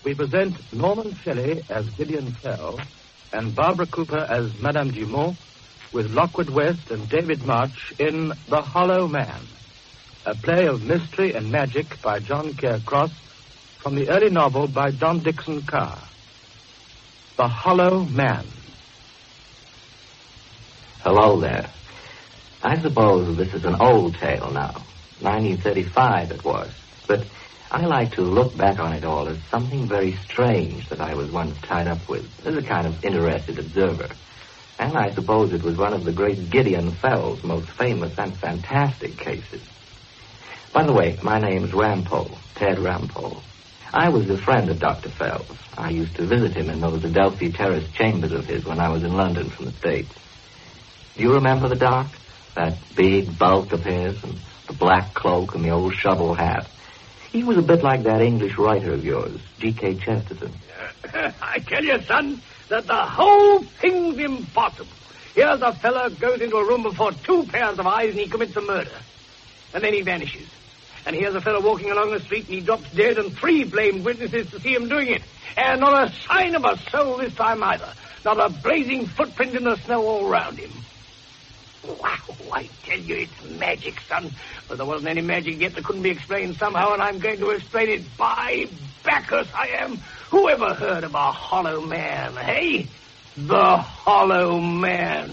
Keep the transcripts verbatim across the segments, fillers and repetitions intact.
we present Norman Shelley as Gideon Fell and Barbara Cooper as Madame Dumont, with Lockwood West and David March in The Hollow Man, a play of mystery and magic by John Carecross from the early novel by John Dixon Carr. The Hollow Man. Hello there. I suppose this is an old tale now. nineteen thirty-five it was. But I like to look back on it all as something very strange that I was once tied up with, as a kind of interested observer. And I suppose it was one of the great Gideon Fell's most famous and fantastic cases. By the way, my name's Rampole, Ted Rampole. I was a friend of Doctor Fell's. I used to visit him in those Adelphi Terrace chambers of his when I was in London from the States. Do you remember the Doc? That big bulk of his, and the black cloak and the old shovel hat. He was a bit like that English writer of yours, G K Chesterton. Uh, I tell you, son, that the whole thing's impossible. Here's a fellow goes into a room before two pairs of eyes and he commits a murder. And then he vanishes. And here's a fellow walking along the street and he drops dead and three blamed witnesses to see him doing it. And not a sign of a soul this time either. Not a blazing footprint in the snow all round him. Wow, I tell you, it's magic, son. But there wasn't any magic yet that couldn't be explained somehow, and I'm going to explain it. By Bacchus, I am. Who ever heard of a hollow man, hey? The Hollow Man.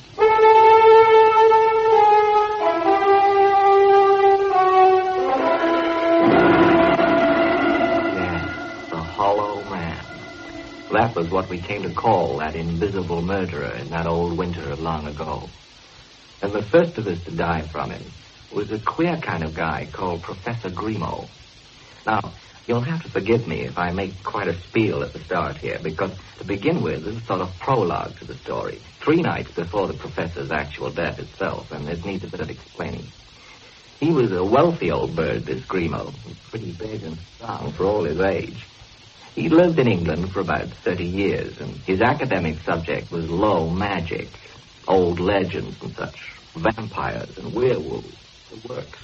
Yes, the Hollow Man. That was what we came to call that invisible murderer in that old winter of long ago. And the first of us to die from him was a queer kind of guy called Professor Grimo. Now, you'll have to forgive me if I make quite a spiel at the start here, because to begin with, this is sort of prologue to the story. Three nights before the professor's actual death itself, and it needs a bit of explaining. He was a wealthy old bird, this Grimo, pretty big and strong for all his age. He lived in England for about thirty years, and his academic subject was low magic, old legends and such, vampires and werewolves, the works.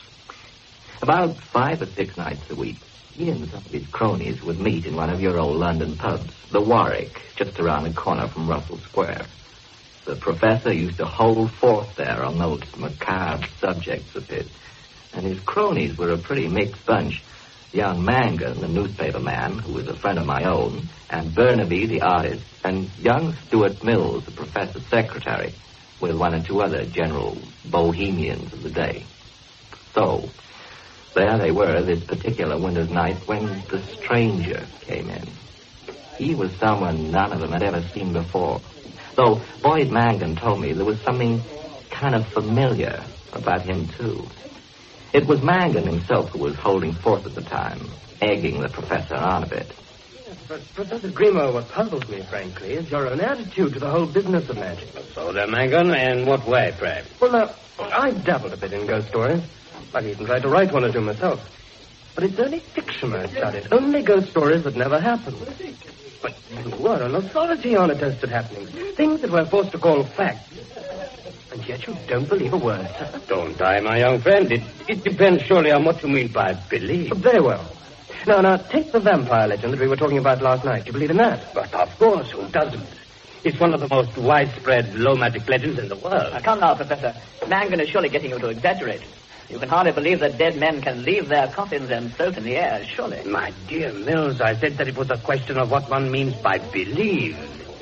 About five or six nights a week, he and some of his cronies would meet in one of your old London pubs, the Warwick, just around the corner from Russell Square. The professor used to hold forth there on those macabre subjects of his, and his cronies were a pretty mixed bunch. Young Mangan, the newspaper man, who was a friend of my own, and Burnaby, the artist, and young Stuart Mills, the professor's secretary, with one or two other general bohemians of the day. So, there they were this particular winter's night when the stranger came in. He was someone none of them had ever seen before. Though Boyd Mangan told me there was something kind of familiar about him, too. It was Mangan himself who was holding forth at the time, egging the professor on a bit. Yes, but Professor Grimo, what puzzles me, frankly, is your own attitude to the whole business of magic. So there, Mangan, in what way, pray? Well, now, I've dabbled a bit in ghost stories. I've even tried to write one or two myself. But it's only fiction I've studied. Only ghost stories that never happened. But you are an authority on attested happenings. Things that we're forced to call facts. And yet you don't believe a word, sir. Don't I, my young friend? It, it depends surely on what you mean by belief. Very well. Now, now, take the vampire legend that we were talking about last night. You believe in that? But of course, who doesn't? It's one of the most widespread low magic legends in the world. Now, come now, Professor. Mangan is surely getting you to exaggerate. You can hardly believe that dead men can leave their coffins and float in the air, surely. My dear Mills, I said that it was a question of what one means by believe.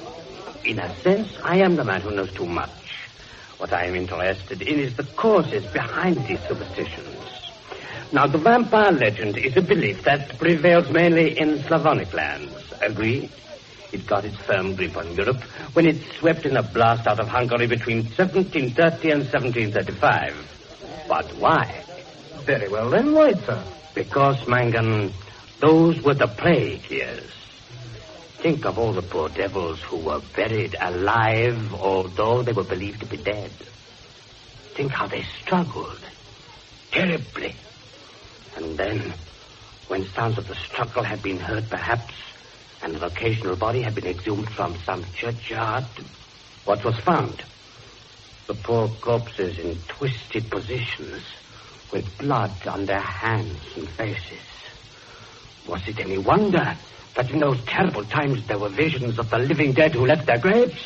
In a sense, I am the man who knows too much. What I am interested in is the causes behind these superstitions. Now, the vampire legend is a belief that prevails mainly in Slavonic lands. Agree? It got its firm grip on Europe when it swept in a blast out of Hungary between seventeen thirty and seventeen thirty-five. But why? Very well, then, why, sir? Because, Mangan, those were the plague years. Think of all the poor devils who were buried alive, although they were believed to be dead. Think how they struggled. Terribly. And then, when sounds of the struggle had been heard, perhaps, and an occasional body had been exhumed from some churchyard, what was found? The poor corpses in twisted positions, with blood on their hands and faces. Was it any wonder that in those terrible times there were visions of the living dead who left their graves?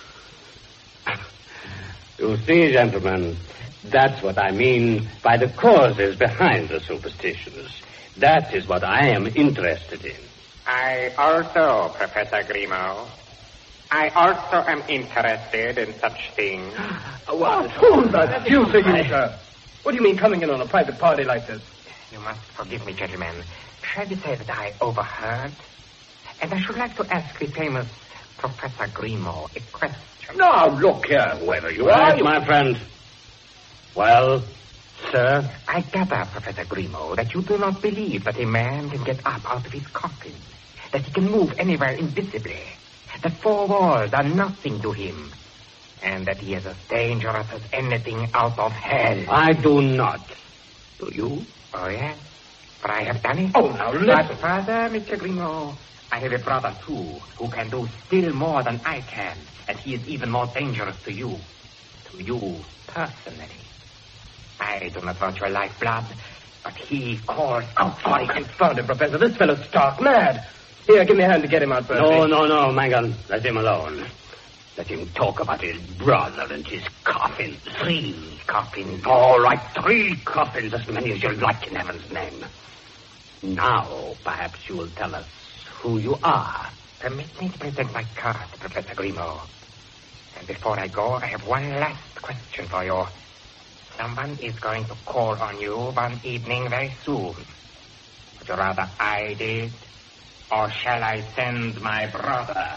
You see, gentlemen, that's what I mean by the causes behind the superstitions. That is what I am interested in. I also, Professor Grimaud. I also am interested in such things. What? Who the deuce are you, sir? What do you mean coming in on a private party like this? You must forgive me, gentlemen. Shall we say that I overheard? And I should like to ask the famous Professor Grimaud a question. Now, look here, whoever you are, you... my friend. Well, sir? I gather, Professor Grimaud, that you do not believe that a man can get up out of his coffin, that he can move anywhere invisibly, that four walls are nothing to him, and that he is as dangerous as anything out of hell. I do not. Do you? Oh, yes. For I have done it. Oh, now, listen. But, Father, Mister Grimaud, I have a brother, too, who can do still more than I can, and he is even more dangerous to you. To you, personally. I do not want your lifeblood, but he calls out for it. Confound it, Professor. This fellow's stark mad. Here, give me a hand to get him out first. No, no, no, Mangan. Let him alone. Let him talk about his brother and his coffin. Three coffins. All right, three coffins, as many as you like, in heaven's name. Now, perhaps you will tell us who you are. Permit me to present my card, Professor Grimaud. And before I go, I have one last question for you. Someone is going to call on you one evening very soon. Would you rather I did, or shall I send my brother?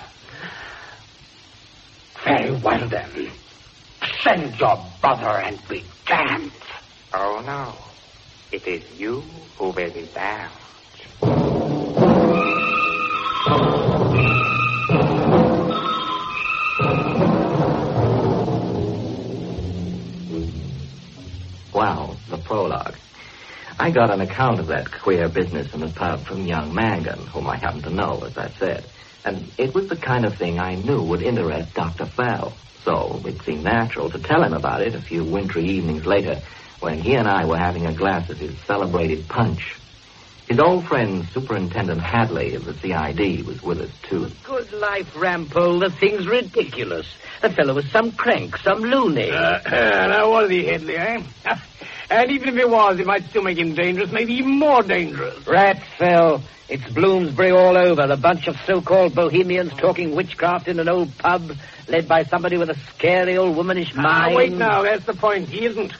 Very well, then. Send your brother and be damned. Oh, no. It is you who will be damned. Well, the prologue. I got an account of that queer business in the pub from young Mangan, whom I happen to know, as I said. And it was the kind of thing I knew would interest Doctor Fell. So it seemed natural to tell him about it a few wintry evenings later when he and I were having a glass of his celebrated punch. His old friend, Superintendent Hadley of the C I D, was with us, too. Good life, Rampole. The thing's ridiculous. The fellow was some crank, some loony. Uh, uh, now, was he, Headley, eh? And even if he was, it might still make him dangerous, maybe even more dangerous. Rat, Phil. It's Bloomsbury all over. A bunch of so-called bohemians talking witchcraft in an old pub, led by somebody with a scary old womanish mind. Ah, wait now, that's the point. He isn't.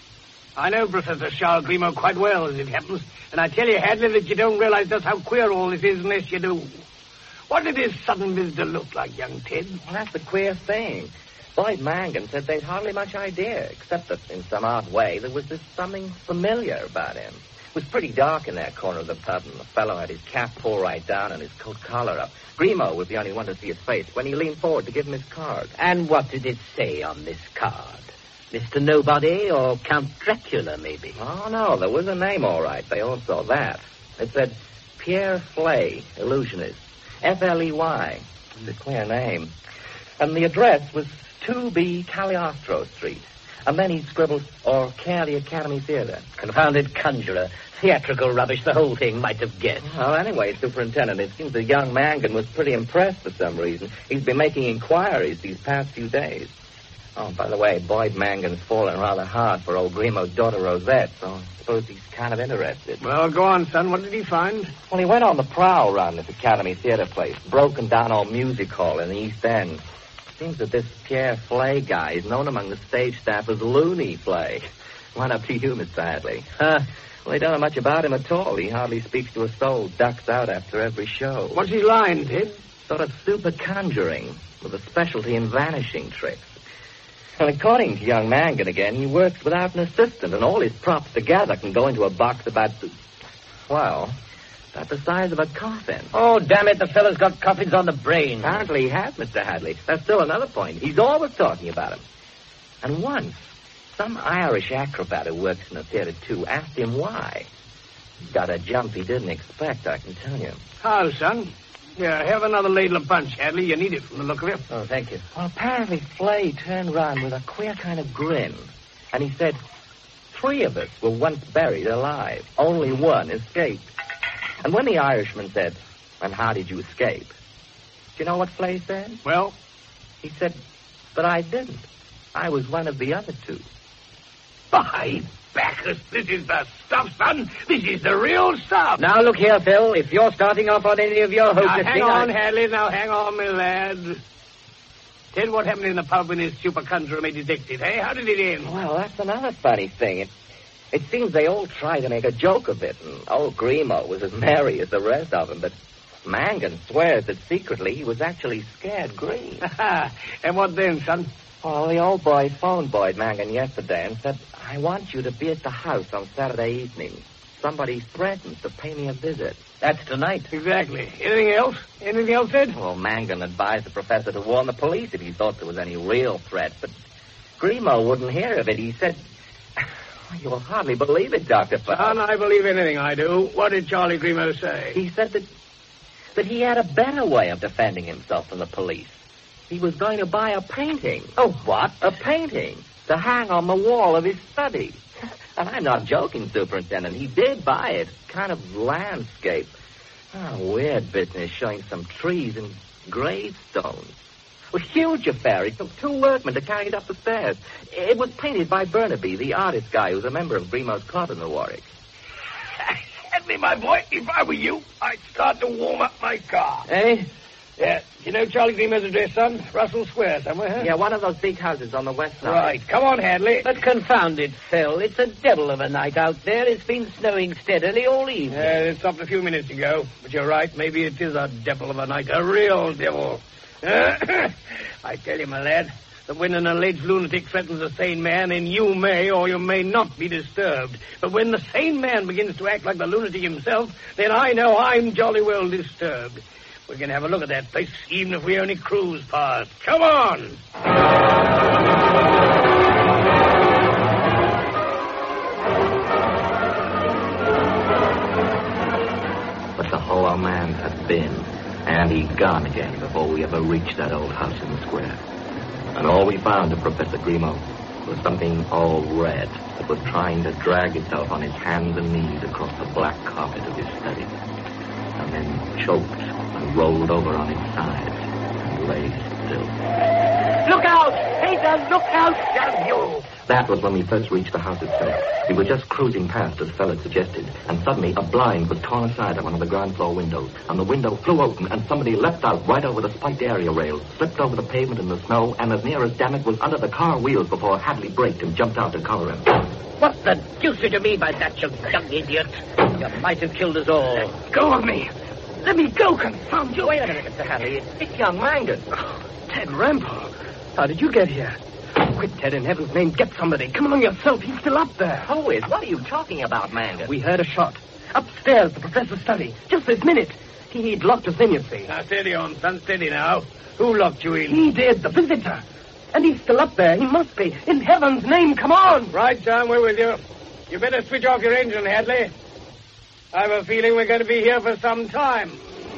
I know Professor Charles Grimaud quite well, as it happens, and I tell you, Hadley, that you don't realize just how queer all this is unless you do. What did his sudden visitor look like, young Ted? Well, that's the queer thing. Boyd Mangan said they'd hardly much idea, except that in some odd way there was this something familiar about him. It was pretty dark in that corner of the pub, and the fellow had his cap pulled right down and his coat collar up. Grimaud was the only one to see his face when he leaned forward to give him his card. And what did it say on this card? Mister Nobody or Count Dracula, maybe? Oh, no, there was a name, all right. They all saw that. It said Pierre Fley, illusionist. F L E Y. It's a clear name. And the address was two B Cagliostro Street. And then he scribbled, or Care the Academy Theater. Confounded conjurer. Theatrical rubbish, the whole thing might have guessed. Well, anyway, Superintendent, it seems the young Mangan was pretty impressed for some reason. He's been making inquiries these past few days. Oh, by the way, Boyd Mangan's fallen rather hard for old Grimaud's daughter Rosette, so I suppose he's kind of interested. Well, go on, son. What did he find? Well, he went on the prowl around this Academy Theater place, broken down old music hall in the East End. Seems that this Pierre Fley guy is known among the stage staff as Looney Fley. Went up to you, Mister Hadley. Huh? Well, they don't know much about him at all. He hardly speaks to a soul, ducks out after every show. What's his line, Ted? Sort of super conjuring, with a specialty in vanishing tricks. Well, according to young Mangan again, he works without an assistant, and all his props together can go into a box about, well, about the size of a coffin. Oh, damn it, the fellow's got coffins on the brain. Apparently he has, Mister Hadley. That's still another point. He's always talking about him. And once, some Irish acrobat who works in the theater, too, asked him why. He got a jump he didn't expect, I can tell you. How, son? Yeah, have another ladle of punch, Hadley. You need it from the look of it. Oh, thank you. Well, apparently Flay turned around with a queer kind of grin. And he said, three of us were once buried alive. Only one escaped. And when the Irishman said, "And how did you escape?" Do you know what Flay said? Well? He said, "But I didn't. I was one of the other two." By Bacchus, this is the stuff, son. This is the real stuff. Now, look here, Phil. If you're starting off on any of your Now, hocus hang thing, on, I... Hadley. Now, hang on, my lad. Tell what happened in the pub when his super conjurer made his exit, eh? How did it end? Well, that's another funny thing. It, it seems they all tried to make a joke of it, and old Grimo was as merry as the rest of them, but Mangan swears that secretly he was actually scared green. And what then, son? Well, the old boy phoned Boyd Mangan yesterday and said, "I want you to be at the house on Saturday evening. Somebody threatens to pay me a visit." That's tonight. Exactly. Anything else? Anything else, Ed? Well, Mangan advised the professor to warn the police if he thought there was any real threat, but Grimo wouldn't hear of it. He said, "You'll hardly believe it, Doctor Phil." Son, I believe anything I do. What did Charlie Grimo say? He said that, that he had a better way of defending himself from the police. He was going to buy a painting. Oh, what? A painting to hang on the wall of his study. And I'm not joking, Superintendent. He did buy it. Kind of landscape. Oh, weird business, showing some trees and gravestones. A huge affair. It took two workmen to carry it up the stairs. It was painted by Burnaby, the artist guy who's a member of Grimo's club in the Warwick. Hadley, my boy, if I were you, I'd start to warm up my car. Eh? Yeah. You know Charlie Grimo's address, son? Russell Square somewhere, huh? Yeah, one of those big houses on the west side. Right. Come on, Hadley. But confound it, Phil. It's a devil of a night out there. It's been snowing steadily all evening. Yeah, it stopped a few minutes ago. But you're right. Maybe it is a devil of a night. A real devil. I tell you, my lad, that when an alleged lunatic threatens a sane man, then you may or you may not be disturbed. But when the sane man begins to act like the lunatic himself, then I know I'm jolly well disturbed. We're going to have a look at that place, even if we only cruise past. Come on! But the Hollow Man had been, and he'd gone again before we ever reached that old house in the square. And all we found of Professor Grimo was something all red that was trying to drag itself on its hands and knees across the black carpet of his study. And then choked and rolled over on its sides and lay still. Look out! Hater, look out, damn you! That was when we first reached the house itself. We were just cruising past, as Fell had suggested, and suddenly a blind was torn aside of one of the ground floor windows, and the window flew open, and somebody leapt out right over the spiked area rails, slipped over the pavement in the snow, and as near as damn it was under the car wheels before Hadley braked and jumped out to cover him. What the deuce did you mean by that, you young idiot? You might have killed us all. Let go of me! Let me go, confound you! Wait a minute, Mister Hadley. It's young Mangan. Oh, Ted Rampol. How did you get here? Quick, Ted, in heaven's name, get somebody. Come along yourself. He's still up there. Who is? What are you talking about, Mangan? We heard a shot. Upstairs, the professor's study. Just this minute. He, he'd locked us in, you see. Now, steady on, son, steady now. Who locked you in? He did, the visitor. And he's still up there. He must be. In heaven's name, come on! Right, John, we're with you. You better switch off your engine, Hadley. I have a feeling we're going to be here for some time.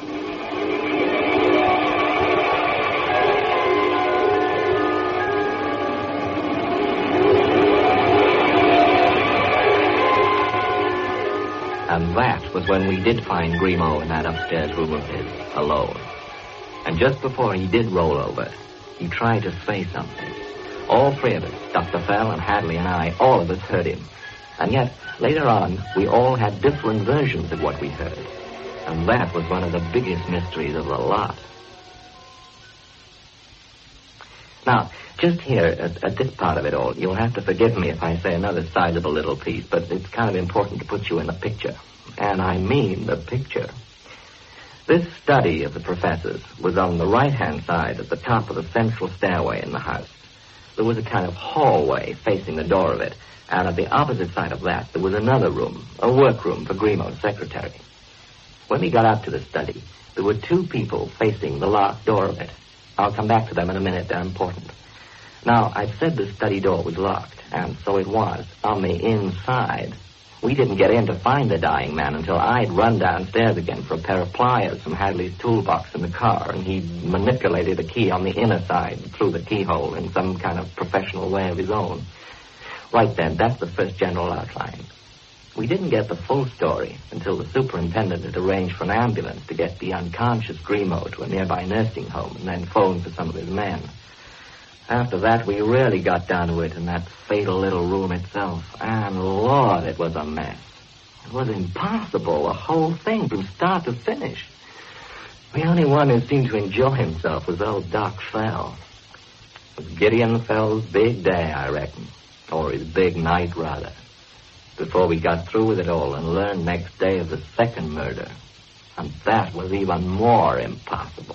And that was when we did find Grimo in that upstairs room of his, alone. And just before he did roll over, he tried to say something. All three of us, Doctor Fell and Hadley and I, all of us heard him. And yet, later on, we all had different versions of what we heard. And that was one of the biggest mysteries of the lot. Now, just here, at, at this part of it all, you'll have to forgive me if I say another sizable little piece, but it's kind of important to put you in the picture. And I mean the picture. This study of the professor's was on the right-hand side at the top of the central stairway in the house. There was a kind of hallway facing the door of it, and at the opposite side of that, there was another room, a workroom for Grimo's secretary. When we got out to the study, there were two people facing the locked door of it. I'll come back to them in a minute. They're important. Now, I've said the study door was locked, and so it was, on the inside. We didn't get in to find the dying man until I'd run downstairs again for a pair of pliers from Hadley's toolbox in the car, and he manipulated a key on the inner side through the keyhole in some kind of professional way of his own. Right then, that's the first general outline. We didn't get the full story until the superintendent had arranged for an ambulance to get the unconscious Grimaud to a nearby nursing home and then phoned for some of his men. After that, we really got down to it in that fatal little room itself. And, Lord, it was a mess. It was impossible, the whole thing, from start to finish. The only one who seemed to enjoy himself was old Doc Fell. It was Gideon Fell's big day, I reckon. Or his big night, rather. Before we got through with it all and learned next day of the second murder. And that was even more impossible.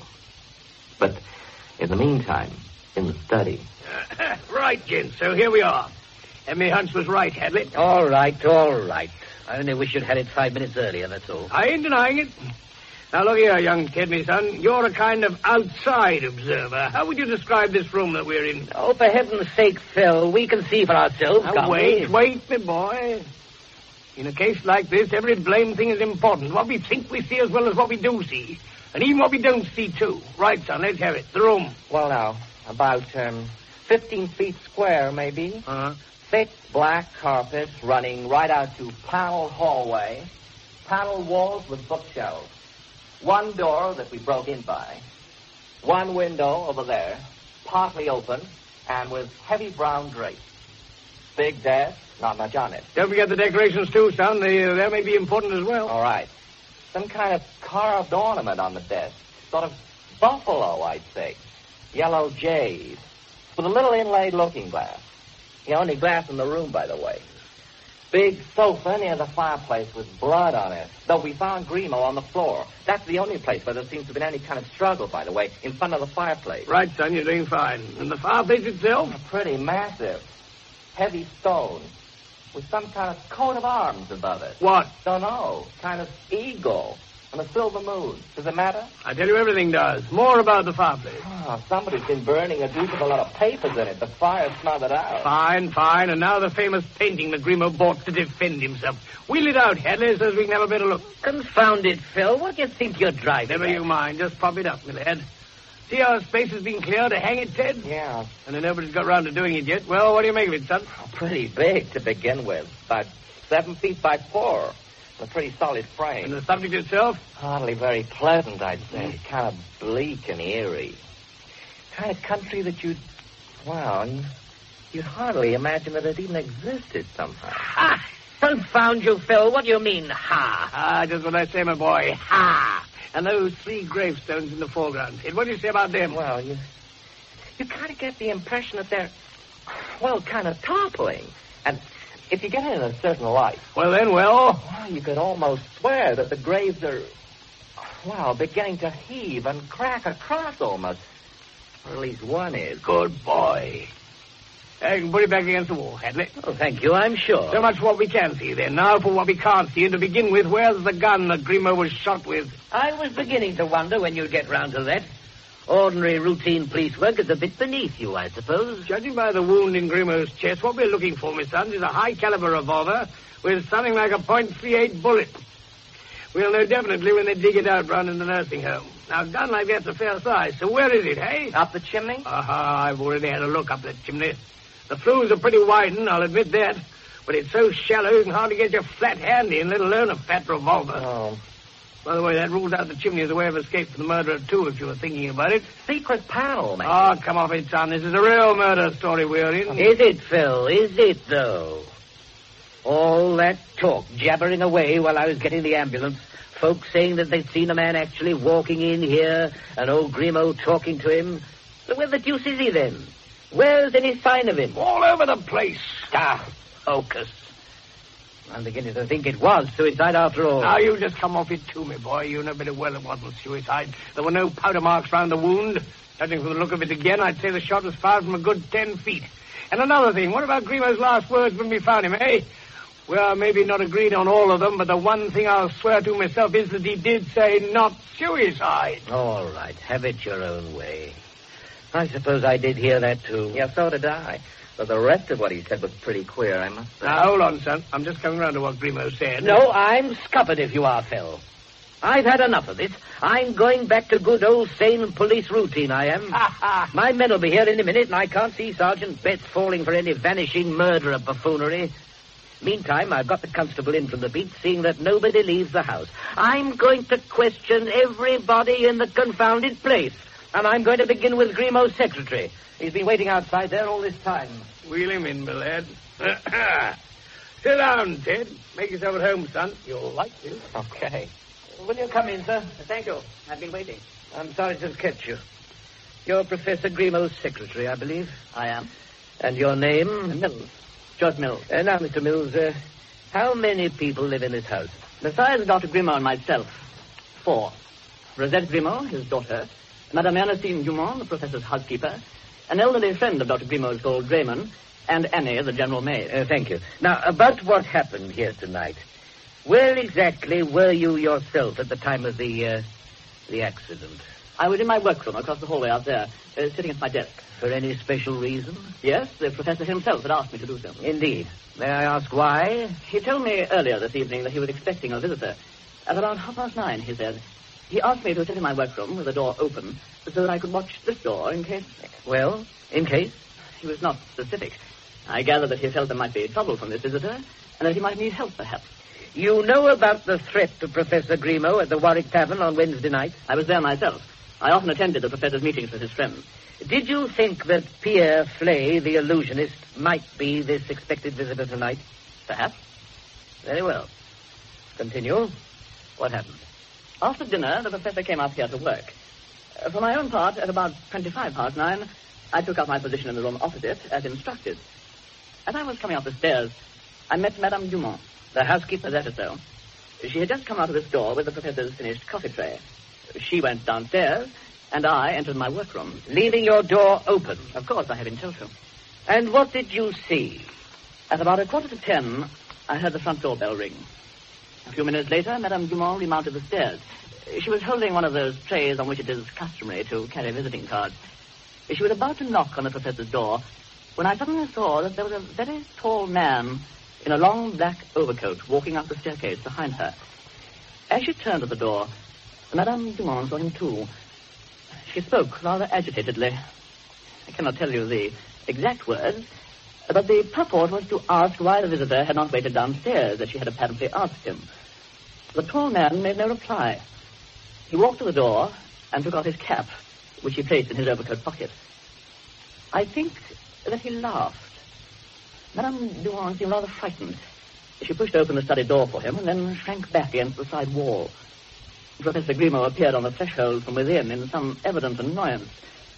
But in the meantime, in the study. Uh, right, gents. So here we are. And my hunch was right, Hadley. All right, all right. I only wish you'd had it five minutes earlier, that's all. I ain't denying it. Now, look here, young kid, me son. You're a kind of outside observer. How would you describe this room that we're in? Oh, for heaven's sake, Phil, we can see for ourselves, Now, can't wait, we? wait, me boy. In a case like this, every blame thing is important. What we think we see as well as what we do see. And even what we don't see, too. Right, son, let's have it. The room. Well, now, about um, fifteen feet square, maybe. Uh-huh. Thick black carpet running right out to panel hallway. Panel walls with bookshelves. One door that we broke in by. One window over there, partly open, and with heavy brown drapes. Big desk, not much on it. Don't forget the decorations, too, son. They, uh, they may be important as well. All right. Some kind of carved ornament on the desk. Sort of buffalo, I'd say. Yellow jays. With a little inlaid looking glass. The only glass in the room, by the way. Big sofa near the fireplace with blood on it. Though we found Grimaud on the floor. That's the only place where there seems to have been any kind of struggle, by the way, in front of the fireplace. Right, son, you're doing fine. And the fireplace itself? Pretty massive. Heavy stone. With some kind of coat of arms above it. What? Don't know. Kind of eagle. And a silver moon. Does it matter? I tell you, everything does. More about the fireplace. Oh, somebody's been burning a deuce of a lot of papers in it. The fire smothered out. Fine, fine. And now the famous painting that Grimaud bought to defend himself. Wheel it out, Hadley, so we can have a better look. Confound it, Phil. What do you think you're driving Never at? you mind. Just prop it up, my lad. See how space has been cleared to hang it, Ted? Yeah. And then nobody's got round to doing it yet. Well, what do you make of it, son? Pretty big to begin with. About seven feet by four. A pretty solid frame. And the subject itself? Hardly very pleasant, I'd say. Kind of bleak and eerie. Kind of country that you'd, well, you'd hardly imagine that it even existed somehow. Ha! Confound you, Phil. What do you mean, ha? Ah, just what I say, my boy. Ha! And those three gravestones in the foreground. Ted, what do you say about them? Well, you, you kind of get the impression that they're, well, kind of toppling. And if you get in a certain light, Well, then, well... well, you could almost swear that the graves are, well, beginning to heave and crack across almost. Or at least one is. Good boy. I can put it back against the wall, Hadley. Oh, thank you, I'm sure. So much for what we can see, then. Now for what we can't see. And to begin with, where's the gun that Grimaud was shot with? I was beginning to wonder when you'd get round to that. Ordinary routine police work is a bit beneath you, I suppose. Judging by the wound in Grimaud's chest, what we're looking for, my son, is a high-caliber revolver with something like a point three eight bullet. We'll know definitely when they dig it out round in the nursing home. Now, a gun like that's a fair size, so where is it, hey? Up the chimney? Aha, I've already had a look up that chimney. The flues are pretty widened, I'll admit that. But it's so shallow you can hardly get your flat handy, and let alone a fat revolver. Oh. By the way, that rules out the chimney as a way of escape for the murderer, too, if you were thinking about it. Secret panel, man. Oh, come off it, son. This is a real murder story we're in. Is it, Phil? Is it, though? All that talk, jabbering away while I was getting the ambulance. Folks saying that they'd seen a man actually walking in here, and old Grimaud talking to him. But where the deuce is he, then? Where's any sign of him? All over the place. Ah, focus. I'm beginning to think it was suicide after all. Now, you just come off it, too, me boy. You know better well it wasn't suicide. There were no powder marks round the wound. Judging from the look of it again, I'd say the shot was fired from a good ten feet. And another thing, what about Grimaud's last words when we found him, eh? Well, maybe not agreed on all of them, but the one thing I'll swear to myself is that he did say not suicide. All right, have it your own way. I suppose I did hear that, too. Yeah, so did I. But the rest of what he said was pretty queer, I must say. Now, hold on, son. I'm just coming round to what Grimaud said. No, I'm scuppered if you are, Phil. I've had enough of this. I'm going back to good old sane police routine, I am. My men will be here in a minute, and I can't see Sergeant Betts falling for any vanishing murderer buffoonery. Meantime, I've got the constable in from the beat, seeing that nobody leaves the house. I'm going to question everybody in the confounded place. And I'm going to begin with Grimaud's secretary. He's been waiting outside there all this time. Wheel him in, my lad. Sit down, Ted. Make yourself at home, son. You'll like this. Okay. Will you come in, sir? Thank you. I've been waiting. I'm sorry to have kept you. You're Professor Grimaud's secretary, I believe. I am. And your name? Mills. George Mills. Uh, now, Mister Mills, uh, how many people live in this house? Besides Doctor Grimaud and myself, four. Rosette Grimaud, his daughter, Madame Ernestine Dumont, the professor's housekeeper, an elderly friend of Doctor Grimaud's called Draymond, and Annie, the general maid. Uh, thank you. Now, about what happened here tonight. Where exactly were you yourself at the time of the, uh, the accident? I was in my workroom across the hallway out there, uh, sitting at my desk. For any special reason? Yes, the professor himself had asked me to do so. Indeed. May I ask why? He told me earlier this evening that he was expecting a visitor. At about half past nine, he said. He asked me to sit in my workroom with the door open so that I could watch this door in case... Well, in case? He was not specific. I gathered that he felt there might be trouble from this visitor and that he might need help, perhaps. You know about the threat to Professor Grimaud at the Warwick Tavern on Wednesday night? I was there myself. I often attended the professor's meetings with his friends. Did you think that Pierre Flay, the illusionist, might be this expected visitor tonight? Perhaps. Very well. Continue. What happened? After dinner, the professor came up here to work. Uh, for my own part, at about twenty-five past nine, I took up my position in the room opposite, as instructed. As I was coming up the stairs, I met Madame Dumont, the housekeeper there or so. She had just come out of this door with the professor's finished coffee tray. She went downstairs, and I entered my workroom. Leaving your door open? Of course, I have been told to. And what did you see? At about a quarter to ten, I heard the front door bell ring. A few minutes later, Madame Dumont remounted the stairs. She was holding one of those trays on which it is customary to carry visiting cards. She was about to knock on the professor's door when I suddenly saw that there was a very tall man in a long black overcoat walking up the staircase behind her. As she turned at the door, Madame Dumont saw him too. She spoke rather agitatedly. I cannot tell you the exact words, but the purport was to ask why the visitor had not waited downstairs, as she had apparently asked him. The tall man made no reply. He walked to the door and took off his cap, which he placed in his overcoat pocket. I think that he laughed. Madame Dumont seemed rather frightened. She pushed open the study door for him and then shrank back against the side wall. Professor Grimaud appeared on the threshold from within in some evident annoyance.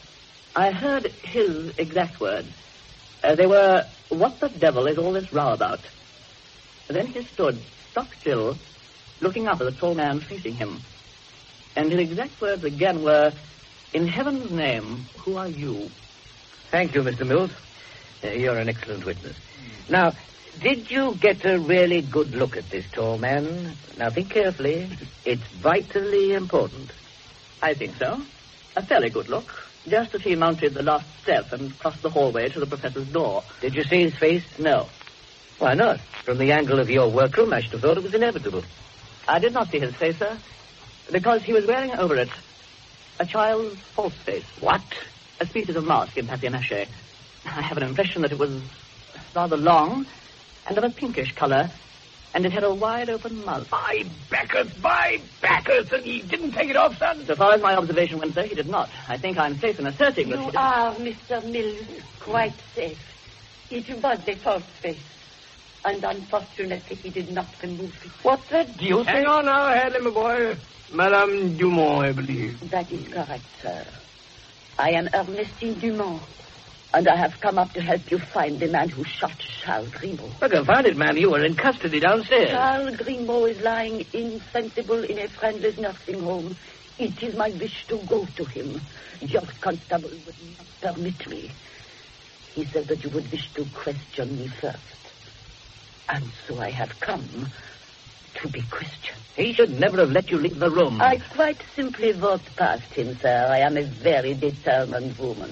I heard his exact words. Uh, they were, "What the devil is all this row about?" Then he stood, stock still, looking up at the tall man facing him. And his exact words again were, "In heaven's name, who are you?" Thank you, Mister Mills. Uh, you're an excellent witness. Now, did you get a really good look at this tall man? Now, think carefully. It's vitally important. I think so. A fairly good look. Just as he mounted the last step and crossed the hallway to the professor's door. Did you see his face? No. Why not? From the angle of your workroom, I should have thought it was inevitable. I did not see his face, sir, because he was wearing over it a child's false face. What? A species of mask in papier-mâché. I have an impression that it was rather long and of a pinkish color, and it had a wide-open mouth. By Bacchus, by Bacchus, and he didn't take it off, son? So far as my observation went, sir, he did not. I think I'm safe in asserting that he You did. are, Mister Mills, quite safe. It was a false face, and unfortunately he did not remove it. What the deuce? Hang on now, Hadley, my boy. Madame Dumont, I believe. That is correct, sir. I am Ernestine Dumont, and I have come up to help you find the man who shot Charles Grimaud. Well, confound it, ma'am. You were in custody downstairs. Charles Grimaud is lying insensible in a friendless nursing home. It is my wish to go to him. Your constable would not permit me. He said that you would wish to question me first. And so I have come to be questioned. He should never have let you leave the room. I quite simply walked past him, sir. I am a very determined woman.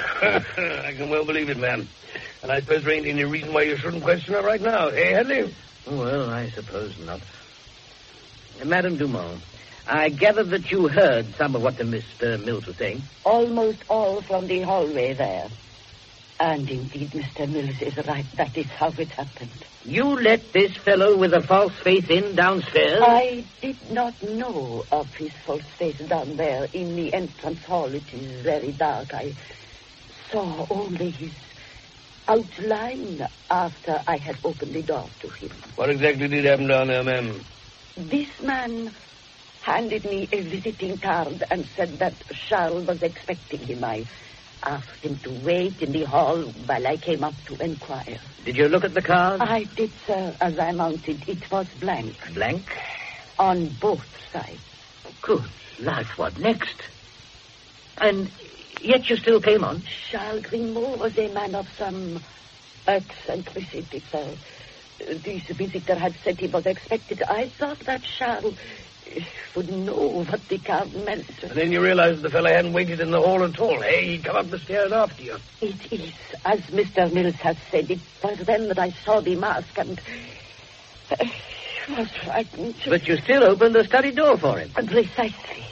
I can well believe it, ma'am. And I suppose there ain't any reason why you shouldn't question her right now, eh, Hadley? Well, I suppose not. Uh, Madame Dumont, I gather that you heard some of what the Mister Mills was saying. Almost all from the hallway there. And indeed, Mister Mills is right. That is how it happened. You let this fellow with a false face in downstairs? I did not know of his false face down there in the entrance hall. It is very dark. I saw only his outline after I had opened the door to him. What exactly did happen down there, ma'am? This man handed me a visiting card and said that Charles was expecting him. I asked him to wait in the hall while I came up to inquire. Did you look at the card? I did, sir, as I mounted. It was blank. Blank? On both sides. Good life, what next? And yet you still came on? Charles Grimaud was a man of some eccentricity, sir. This visitor had said he was expected. I thought that Charles would know what the card meant. And then you realized the fellow hadn't waited in the hall at all, eh? He'd come up the stairs after you. It is, as Mister Mills has said, it was then that I saw the mask and uh, was frightened. But you still opened the study door for him. Precisely.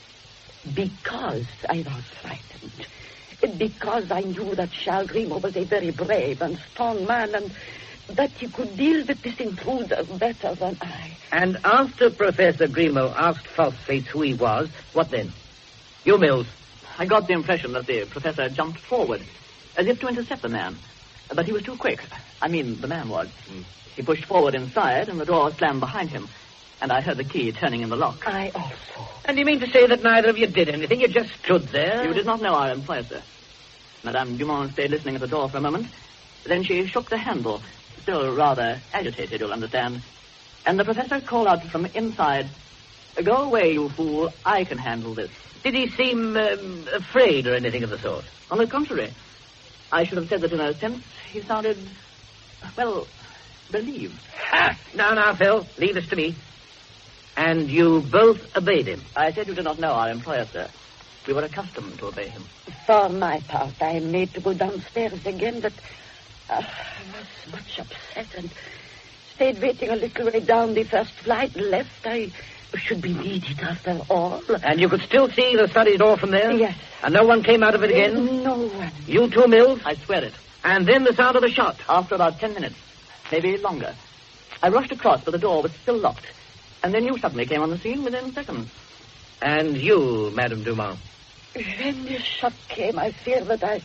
Because I was frightened. Because I knew that Charles Grimaud was a very brave and strong man and that he could deal with this intruder better than I. And after Professor Grimaud asked Falseface who he was, what then? You, Mills. I got the impression that the professor jumped forward, as if to intercept the man. But he was too quick. I mean, the man was. Mm. He pushed forward inside, and the door slammed behind him. And I heard the key turning in the lock. I also. And you mean to say that neither of you did anything? You just stood there? You did not know our employer, sir. Madame Dumont stayed listening at the door for a moment. Then she shook the handle, still rather agitated, you'll understand. And the professor called out from inside, "Go away, you fool. I can handle this." Did he seem um, afraid or anything of the sort? On the contrary. I should have said that in a sense he sounded, well, relieved. Ha! Now, now, Phil, leave this to me. And you both obeyed him? I said you did not know our employer, sir. We were accustomed to obey him. For my part, I am made to go downstairs again, but uh, I was much upset and stayed waiting a little way down the first flight. Left, I should be needed after all. And you could still see the study door from there? Yes. And no one came out of it again? No one. You too, Mills? I swear it. And then the sound of the shot? After about ten minutes. Maybe longer. I rushed across, but the door was still locked. And then you suddenly came on the scene within seconds. And you, Madame Dumont? When the shot came, I fear that I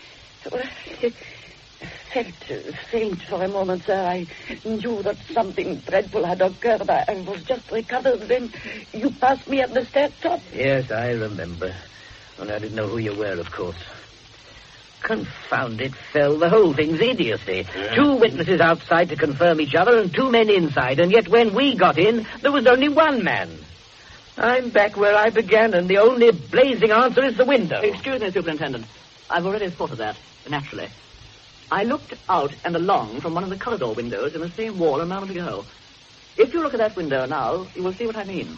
felt faint for a moment, sir. I knew that something dreadful had occurred. I, I was just recovered. Then you passed me at the stair top. Yes, I remember. And I didn't know who you were, of course. Confound it, Phil. The whole thing's idiocy. Yeah. Two witnesses outside to confirm each other and two men inside, and yet when we got in, there was only one man. I'm back where I began, and the only blazing answer is the window. Excuse me, Superintendent. I've already thought of that, naturally. I looked out and along from one of the corridor windows in the same wall a moment ago. If you look at that window now, you will see what I mean.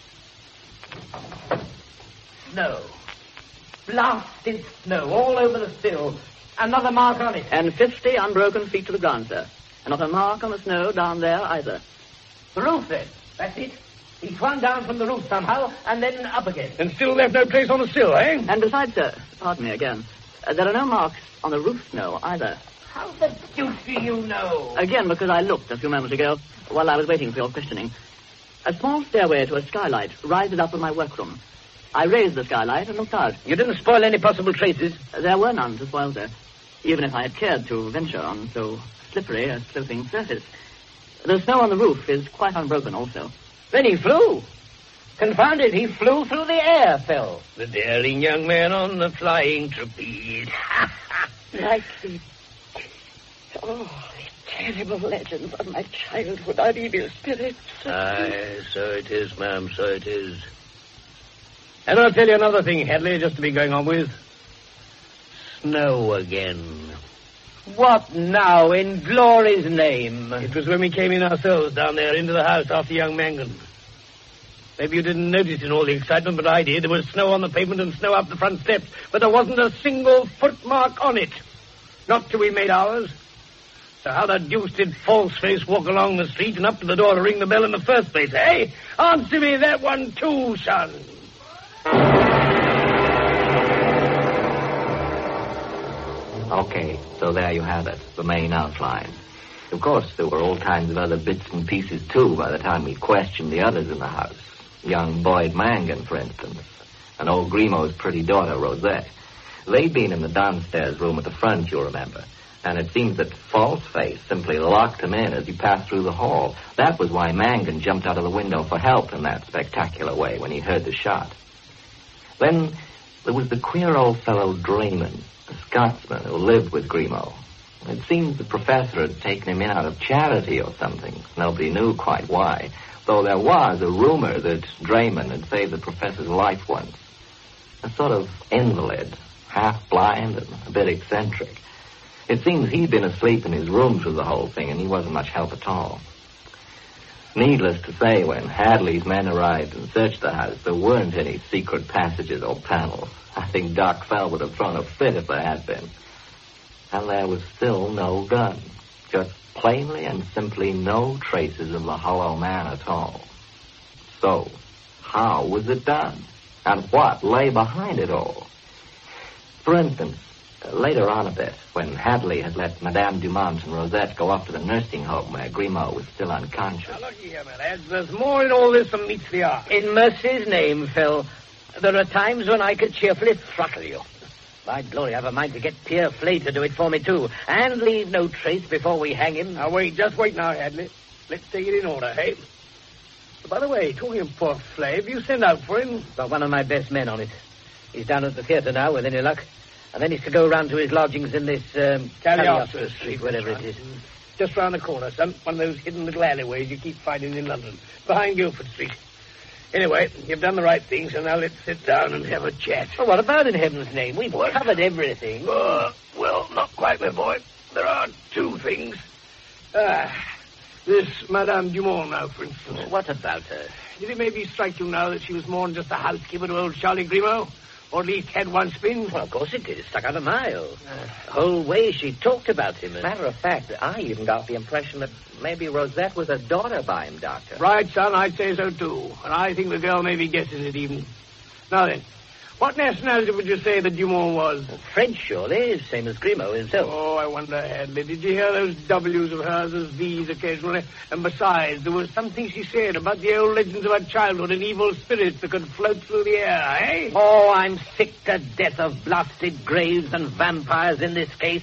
Snow. Blasted snow all over the sill. Another mark on it. And fifty unbroken feet to the ground, sir. And not a mark on the snow down there either. The roof, then. That's it. He swung down from the roof somehow, and then up again. And still left no trace on the sill, eh? And besides, sir, pardon me again, uh, there are no marks on the roof snow either. How the deuce do you know? Again, because I looked a few moments ago while I was waiting for your questioning. A small stairway to a skylight rises up in my workroom. I raised the skylight and looked out. You didn't spoil any possible traces? There were none to spoil, sir, even if I had cared to venture on so slippery a sloping surface. The snow on the roof is quite unbroken also. Then he flew. Confound it, he flew through the air, Phil. The daring young man on the flying trapeze. Like the... Oh, the terrible legends of my childhood are evil spirits. Aye, so it is, ma'am, so it is. And I'll tell you another thing, Hadley, just to be going on with. Snow again. What now, in glory's name? It was when we came in ourselves down there into the house after young Mangan. Maybe you didn't notice in all the excitement, but I did. There was snow on the pavement and snow up the front steps, but there wasn't a single footmark on it. Not till we made ours. So how the deuce did Falseface walk along the street and up to the door to ring the bell in the first place, eh? Answer me that one too, son. Okay, so there you have it, the main outline. Of course, there were all kinds of other bits and pieces, too, by the time we questioned the others in the house. Young Boyd Mangan, for instance, and old Grimaud's pretty daughter, Rosette. They'd been in the downstairs room at the front, you'll remember. And it seems that Falseface simply locked him in as he passed through the hall. That was why Mangan jumped out of the window for help in that spectacular way when he heard the shot. Then there was the queer old fellow Drayman, a Scotsman who lived with Grimaud. It seems the professor had taken him in out of charity or something. Nobody knew quite why, though there was a rumor that Drayman had saved the professor's life once. A sort of invalid, half-blind and a bit eccentric. It seems he'd been asleep in his room through the whole thing, and he wasn't much help at all. Needless to say, when Hadley's men arrived and searched the house, there weren't any secret passages or panels. I think Doc Fell would have thrown a fit if there had been. And there was still no gun. Just plainly and simply no traces of the Hollow Man at all. So, how was it done? And what lay behind it all? For instance, later on a bit, when Hadley had let Madame Dumont and Rosette go off to the nursing home where Grimaud was still unconscious. Now, look here, my lads. There's more in all this than meets the eye. In mercy's name, Phil, there are times when I could cheerfully throttle you. By glory, I've a mind to get Pierre Flay to do it for me, too, and leave no trace before we hang him. Now, wait, just wait now, Hadley. Let's take it in order, hey? By the way, talking of poor Flay, have you sent out for him? Got one of my best men on it. He's down at the theatre now, with any luck. And then he's to go round to his lodgings in this, um, Cagliostro Street, whatever it is. Just round the corner, son. One of those hidden little alleyways you keep finding in London. Behind Guildford Street. Anyway, you've done the right thing, so now let's sit down and have a chat. Well, what about in heaven's name? We've what? covered everything. Uh, well, not quite, my boy. There are two things. Ah, this Madame Dumont now, for instance. What about her? Did it maybe strike you now that she was more than just a housekeeper to old Charlie Grimaud? Or at least had one spin? Well, of course it did. It stuck out a mile. Uh, the whole way she talked about him. And... Matter of fact, I even got the impression that maybe Rosette was a daughter by him, Doctor. Right, son, I'd say so, too. And I think the girl maybe guesses it even. Now then, what nationality would you say that Dumont was? French, surely, same as Grimaud himself. Oh, I wonder, Hadley, did you hear those W's of hers as V's occasionally? And besides, there was something she said about the old legends of her childhood and evil spirits that could float through the air, eh? Oh, I'm sick to death of blasted graves and vampires in this case.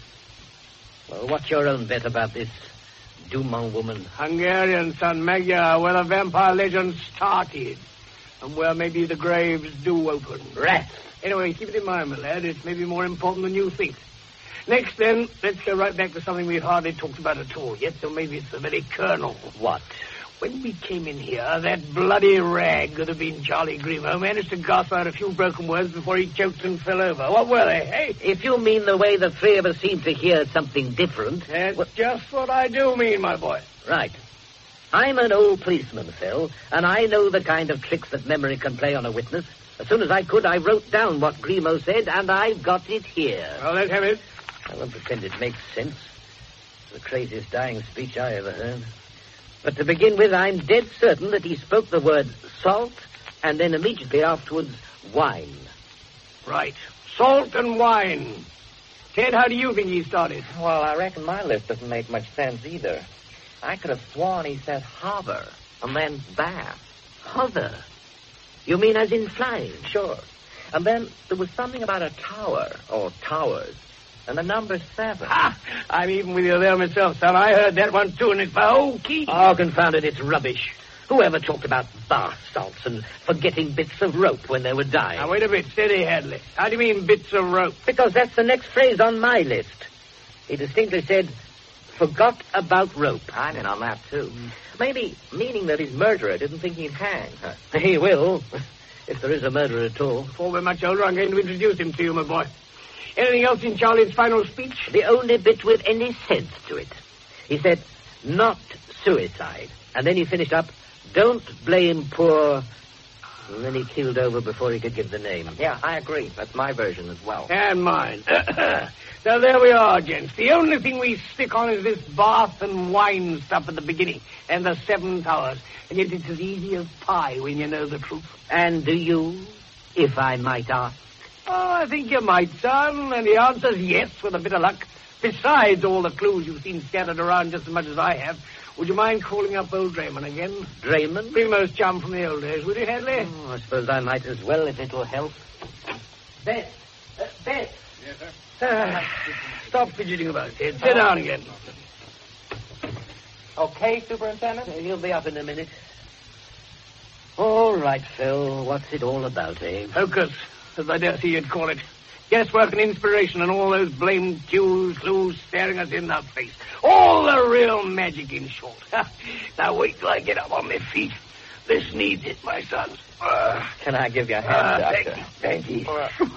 Well, what's your own bet about this Dumont woman? Hungarian, son, Magyar, where the vampire legend started. And where maybe the graves do open. Rats. Anyway, keep it in mind, my lad. It's maybe more important than you think. Next, then, let's go right back to something we've hardly talked about at all yet, so maybe it's the very kernel. What? When we came in here, that bloody rag could have been Charlie Grimaud managed to gasp out a few broken words before he choked and fell over. What were they, hey? If you mean the way the three of us seem to hear something different... That's what... just what I do mean, my boy. Right. I'm an old policeman, Phil, and I know the kind of tricks that memory can play on a witness. As soon as I could, I wrote down what Grimaud said, and I've got it here. Well, let's have it. I won't pretend it makes sense. It's the craziest dying speech I ever heard. But to begin with, I'm dead certain that he spoke the word salt, and then immediately afterwards, wine. Right. Salt and wine. Ted, how do you think he started? Well, I reckon my list doesn't make much sense either. I could have sworn he said hover, and then bath. Hover? You mean as in flying? Sure. And then there was something about a tower, or towers, and the number seven. Ha! I'm even with you there myself, son. I heard that one, too, and it's the whole key. Oh, confound it, it's rubbish. Whoever talked about bath salts and forgetting bits of rope when they were dying? Now, wait a bit. Steady, Hadley. How do you mean bits of rope? Because that's the next phrase on my list. He distinctly said... forgot about rope. I'm in on that, too. Mm. Maybe meaning that his murderer didn't think he'd hang. Huh? He will, if there is a murderer at all. Before we're much older, I'm going to introduce him to you, my boy. Anything else in Charlie's final speech? The only bit with any sense to it. He said, not suicide. And then he finished up, don't blame poor... And then he keeled over before he could give the name. Yeah, I agree. That's my version as well. And mine. So there we are, gents. The only thing we stick on is this bath and wine stuff at the beginning. And the Seven Towers. And yet it's as easy as pie when you know the truth. And do you, if I might ask? Oh, I think you might, son. And the answer's yes, with a bit of luck. Besides all the clues you've seen scattered around just as much as I have, would you mind calling up old Draymond again? Draymond? Primo's chum from the old days, would you, Hadley? Oh, I suppose I might as well if it'll help. Beth. Uh, Beth. Yes, sir? Uh, stop fidgeting about, Ted. Sit down again. Okay, Superintendent? Uh, he'll be up in a minute. All right, Phil. What's it all about, eh? Focus, as I dare see you'd call it. Guesswork and inspiration and all those blamed cues, clues staring us in the face. All the real magic, in short. Now wait till I get up on my feet. This needs it, my son. Uh, Can I give you a hand, uh, Doctor? Thank you. Thank you.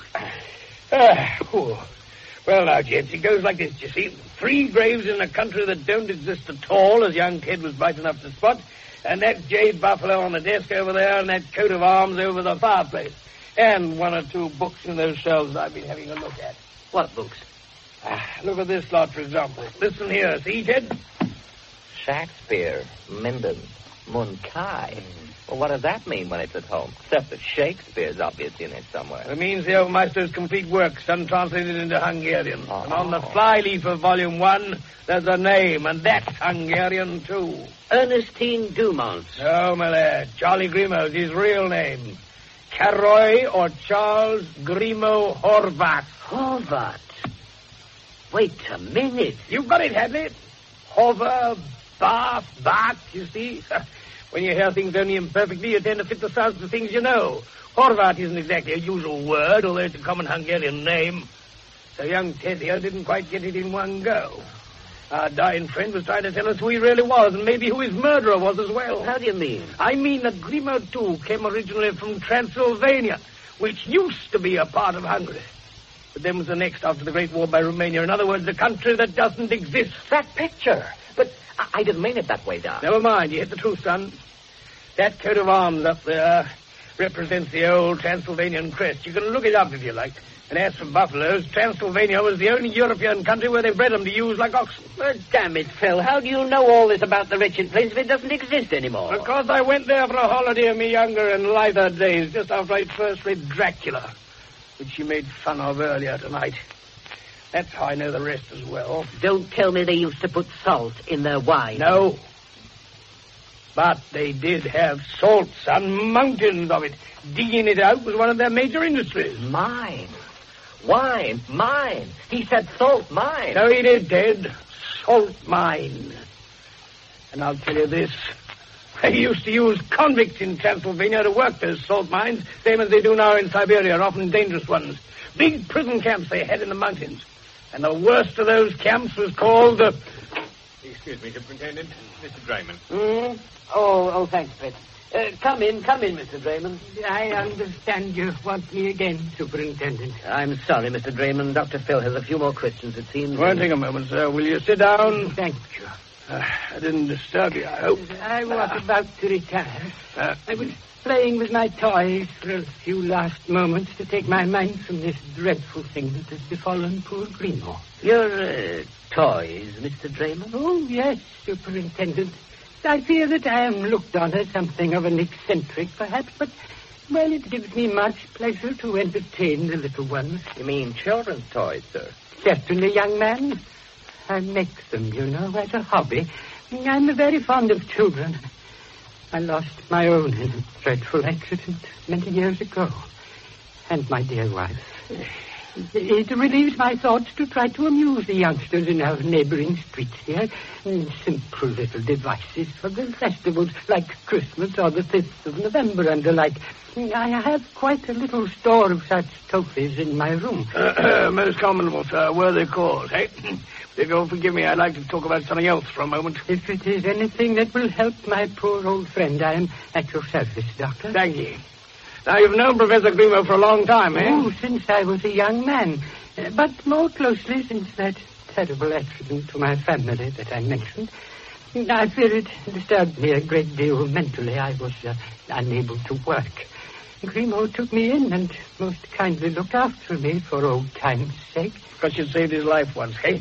Uh, well, now, gents, it goes like this, you see. Three graves in a country that don't exist at all, as young Ted was bright enough to spot. And that jade buffalo on the desk over there and that coat of arms over the fireplace. And one or two books in those shelves I've been having a look at. What books? Ah, look at this lot, for example. Listen here. See, Ted? Shakespeare, Minden, Munkai. Well, what does that mean when it's at home? Except that Shakespeare's obviously in it somewhere. It means the old master's complete works, untranslated into Hungarian. Oh. And on the flyleaf of volume one, there's a name, and that's Hungarian, too. Ernestine Dumont. Oh, my lad. Charlie Grimo's his real name. Karoy or Charles Grimo Horvat. Horvat? Wait a minute. You've got it, Hadley. Hover, bath, bath, you see. When you hear things only imperfectly, you tend to fit the sounds to things you know. Horvat isn't exactly a usual word, although it's a common Hungarian name. So young Ted here didn't quite get it in one go. Our dying friend was trying to tell us who he really was, and maybe who his murderer was as well. How do you mean? I mean that Grimo, too, came originally from Transylvania, which used to be a part of Hungary. But then was annexed after the Great War by Romania. In other words, a country that doesn't exist. That picture. But I, I didn't mean it that way, Doc. Never mind. You hit the truth, son. That coat of arms up there represents the old Transylvanian crest. You can look it up if you like. And as for buffaloes, Transylvania was the only European country where they bred them to use like oxen. Oh, damn it, Phil. How do you know all this about the wretched place if it doesn't exist anymore? Because I went there for a holiday in my younger and lighter days, just after I'd first read Dracula, which she made fun of earlier tonight. That's how I know the rest as well. Don't tell me they used to put salt in their wine. No. But they did have salt, son, mountains of it. Digging it out was one of their major industries. Mine. Wine. Mine. He said salt mine. No, he did, Ted. Salt mine. And I'll tell you this. They used to use convicts in Transylvania to work those salt mines, same as they do now in Siberia, often dangerous ones. Big prison camps they had in the mountains. And the worst of those camps was called the... Excuse me, Superintendent. Mister Draymond. Hmm? Oh, oh, thanks, Fred. Uh, come in, come in, Mister Draymond. I understand you want me again, Superintendent. I'm sorry, Mister Draymond. Doctor Phil has a few more questions, it seems. Won't take a moment, sir. Will you sit down? Thank you. Uh, I didn't disturb you, I hope. I was uh, about to retire. Uh, I was playing with my toys for a few last moments to take my mind from this dreadful thing that has befallen poor Grimo. Your uh, toys, Mister Draymond? Oh, yes, Superintendent. I fear that I am looked on as something of an eccentric, perhaps, but, well, it gives me much pleasure to entertain the little ones. You mean children's toys, sir? Certainly, young man. I make them, you know, as a hobby. I'm very fond of children. I lost my own in a dreadful accident many years ago. And my dear wife. It relieves my thoughts to try to amuse the youngsters in our neighboring streets here. Simple little devices for the festivals, like Christmas or the fifth of November and the like. I have quite a little store of such trophies in my room. Uh, uh, most commendable, sir. Worthy cause, eh? If you'll forgive me, I'd like to talk about something else for a moment. If it is anything that will help my poor old friend, I am at your service, Doctor. Thank you. Now, you've known Professor Grimo for a long time, eh? Oh, since I was a young man. Uh, but more closely since that terrible accident to my family that I mentioned. I fear it disturbed me a great deal mentally. I was uh, unable to work. Grimo took me in and most kindly looked after me for old time's sake. Because you saved his life once, eh?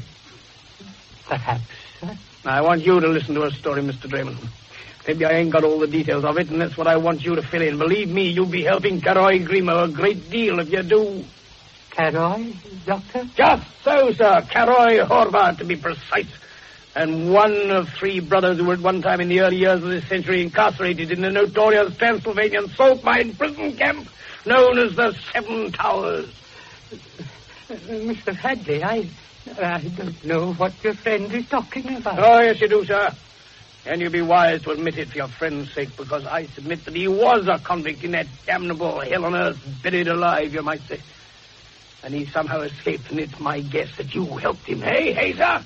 Perhaps, sir. Now, I want you to listen to a story, Mister Draymond. Maybe I ain't got all the details of it, and that's what I want you to fill in. Believe me, you'll be helping Karoy Grimo a great deal if you do. Carroy, Doctor? Just so, sir. Carroy Horvath, to be precise. And one of three brothers who were at one time in the early years of this century incarcerated in the notorious Transylvanian salt mine prison camp known as the Seven Towers. Uh, Mister Hadley, I, I don't know what your friend is talking about. Oh, yes, you do, sir. And you'd be wise to admit it for your friend's sake, because I submit that he was a convict in that damnable hell on earth, buried alive, you might say. And he somehow escaped, and it's my guess that you helped him. Hey, hey, sir?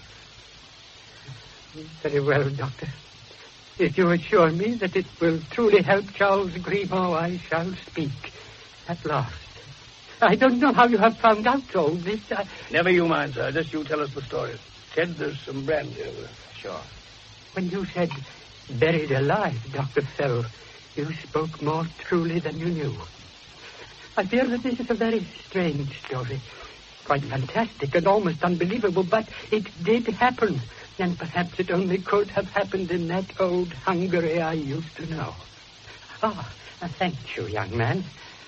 Very well, Doctor. If you assure me that it will truly help Charles Grimaud, I shall speak at last. I don't know how you have found out all this. I... Never you mind, sir. Just you tell us the story. Ted, there's some brandy over there. Sure. When you said buried alive, Doctor Fell, you spoke more truly than you knew. I fear that this is a very strange story. Quite fantastic and almost unbelievable, but it did happen. And perhaps it only could have happened in that old Hungary I used to know. Ah, oh, thank you, young man.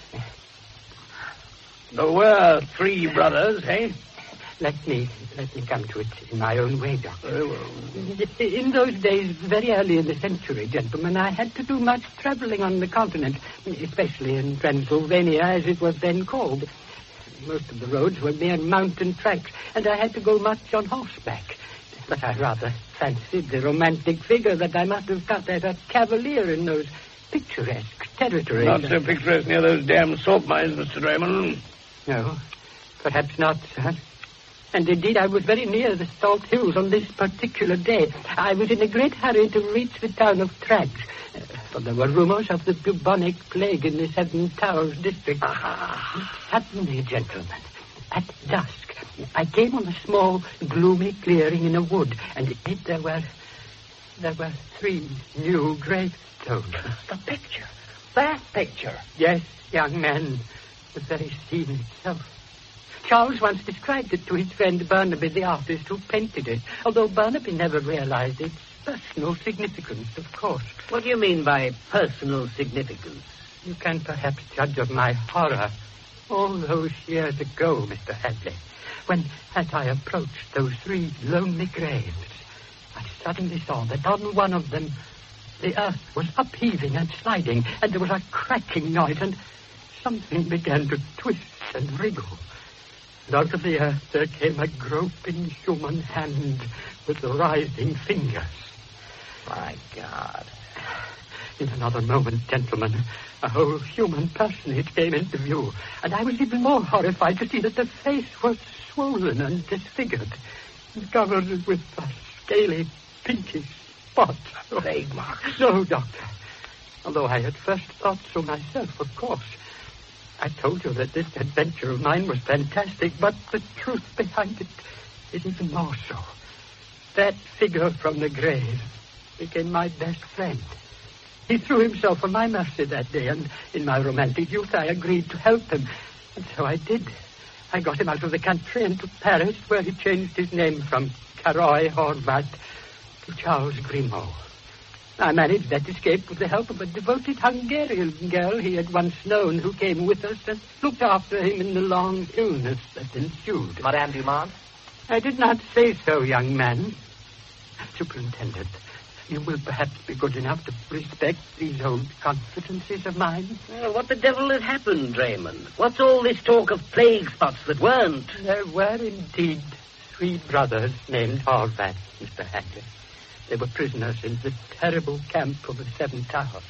There were three brothers, eh? Let me, let me come to it in my own way, Doctor. Very well. In those days, very early in the century, gentlemen, I had to do much traveling on the continent, especially in Transylvania, as it was then called. Most of the roads were mere mountain tracks, and I had to go much on horseback. But I rather fancied the romantic figure that I must have cut as a cavalier in those picturesque territories. Not so picturesque near those damn salt mines, Mister Draymond. No, perhaps not, sir. And indeed, I was very near the Salt Hills on this particular day. I was in a great hurry to reach the town of Trags, uh, for there were rumors of the bubonic plague in the Seven Towers district. Ah. Suddenly, gentlemen, at dusk, I came on a small, gloomy clearing in a wood, and in it there were... there were three new gravestones. The picture. That picture. Yes, young man. The very scene itself. Charles once described it to his friend Burnaby, the artist who painted it, although Burnaby never realized its personal significance, of course. What do you mean by personal significance? You can perhaps judge of my horror all those years ago, Mister Hadley, when, as I approached those three lonely graves, I suddenly saw that on one of them the earth was upheaving and sliding, and there was a cracking noise, and something began to twist and wriggle. And out of the earth there came a groping human hand with writhing fingers. My God. In another moment, gentlemen, a whole human personage came into view, and I was even more horrified to see that the face was swollen and disfigured, and covered with a scaly, pinkish spot. Plague marks. No, Doctor. Although I at first thought so myself, of course. I told you that this adventure of mine was fantastic, but the truth behind it is even more so. That figure from the grave became my best friend. He threw himself on my mercy that day, and in my romantic youth I agreed to help him. And so I did. I got him out of the country and to Paris, where he changed his name from Carroy Horvath to Charles Grimaud. I managed that escape with the help of a devoted Hungarian girl he had once known, who came with us and looked after him in the long illness that ensued. Madame Dumont? I did not say so, young man. Superintendent, you will perhaps be good enough to respect these old confidences of mine? Well, what the devil had happened, Draymond? What's all this talk of plague spots that weren't? There were indeed three brothers named Horvath, Mister Hadley. They were prisoners in the terrible camp of the Seven Towers.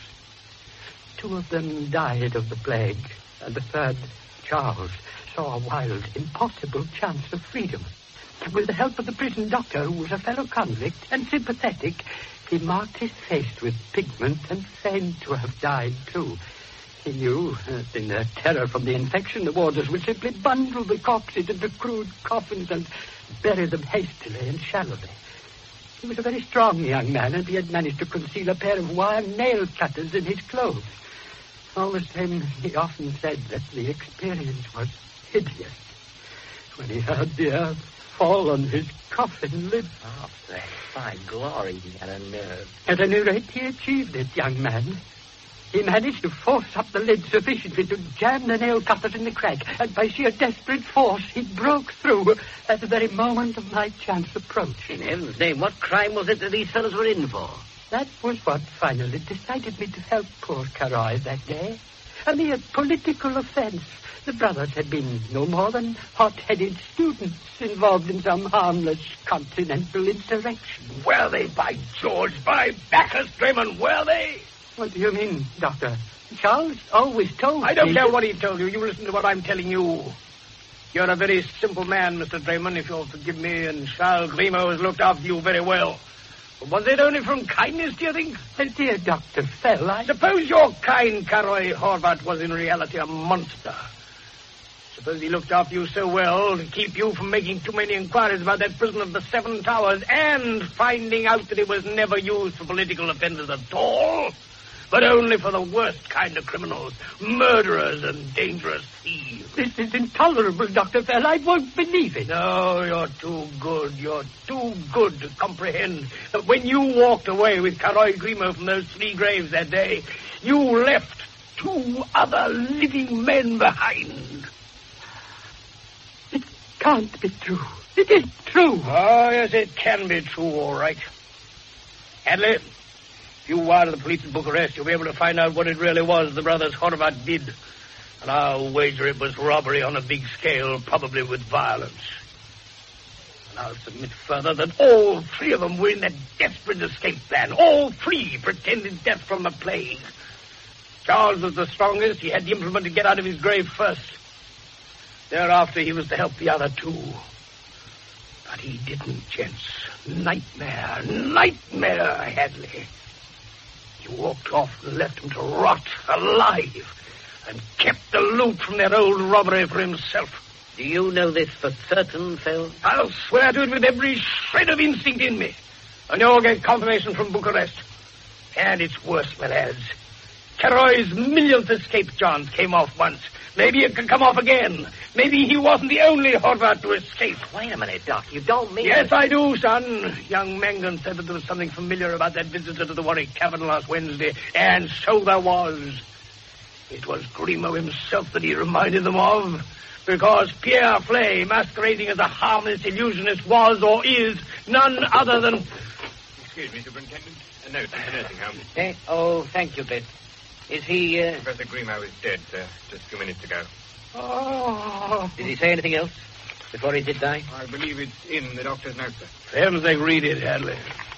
Two of them died of the plague, and the third, Charles, saw a wild, impossible chance of freedom. With the help of the prison doctor, who was a fellow convict and sympathetic, he marked his face with pigment and feigned to have died, too. He knew that in their terror from the infection, the warders would simply bundle the corpses into crude coffins and bury them hastily and shallowly. He was a very strong young man, and he had managed to conceal a pair of wire nail cutters in his clothes. All the same, he often said that the experience was hideous. When he heard the earth fall on his coffin lid. Oh, thank by glory, he had a nerve. At any rate, he achieved it, young man. He managed to force up the lid sufficiently to jam the nail cutters in the crack, and by sheer desperate force, he broke through at the very moment of my chance approach. In heaven's name, what crime was it that these fellows were in for? That was what finally decided me to help poor Caroy that day. A mere political offense. The brothers had been no more than hot-headed students involved in some harmless continental insurrection. Were they, by George, by Bacchus, Draymond, were they? What do you mean, Doctor? Charles always told me... I don't care what he told you. You listen to what I'm telling you. You're a very simple man, Mister Draymond, if you'll forgive me, and Charles Grimaud has looked after you very well. But was it only from kindness, do you think? Well, dear Doctor Fell, I... Suppose your kind Caroy Horvat was in reality a monster. Suppose he looked after you so well to keep you from making too many inquiries about that prison of the Seven Towers and finding out that it was never used for political offenders at all, but only for the worst kind of criminals, murderers and dangerous thieves. This is intolerable, Doctor Fell. I won't believe it. No, you're too good. You're too good to comprehend that when you walked away with Caroy Grimaud from those three graves that day, you left two other living men behind. It can't be true. It is true. Oh, yes, it can be true, all right. Hadley, if you wire the police in Bucharest, you'll be able to find out what it really was the brothers Horvat did. And I'll wager it was robbery on a big scale, probably with violence. And I'll submit further that all three of them were in that desperate escape plan. All three pretended death from the plague. Charles was the strongest. He had the implement to get out of his grave first. Thereafter, he was to help the other two. But he didn't, gents. Nightmare, nightmare, Hadley. He walked off and left him to rot alive and kept the loot from that old robbery for himself. Do you know this for certain, Phil? I'll swear to it with every shred of instinct in me. And you'll get confirmation from Bucharest. And it's worse, my lads. Caroy's millionth escape chance came off once. Maybe it could come off again. Maybe he wasn't the only Horvat to escape. Wait a minute, Doc. You don't mean... Yes, I do, son. Young Mangan said that there was something familiar about that visitor to the Warwick Tavern last Wednesday. And so there was. It was Grimaud himself that he reminded them of. Because Pierre Flay, masquerading as a harmless illusionist, was or is none other than... Excuse me, Superintendent. A note from the nursing home. Eh? Oh, thank you, Bit. Is he, uh... Professor Grimaud is dead, sir, just a few minutes ago. Oh. Did he say anything else before he did die? I believe it's in the doctor's note, sir. For heaven's sake, read it, Hadley.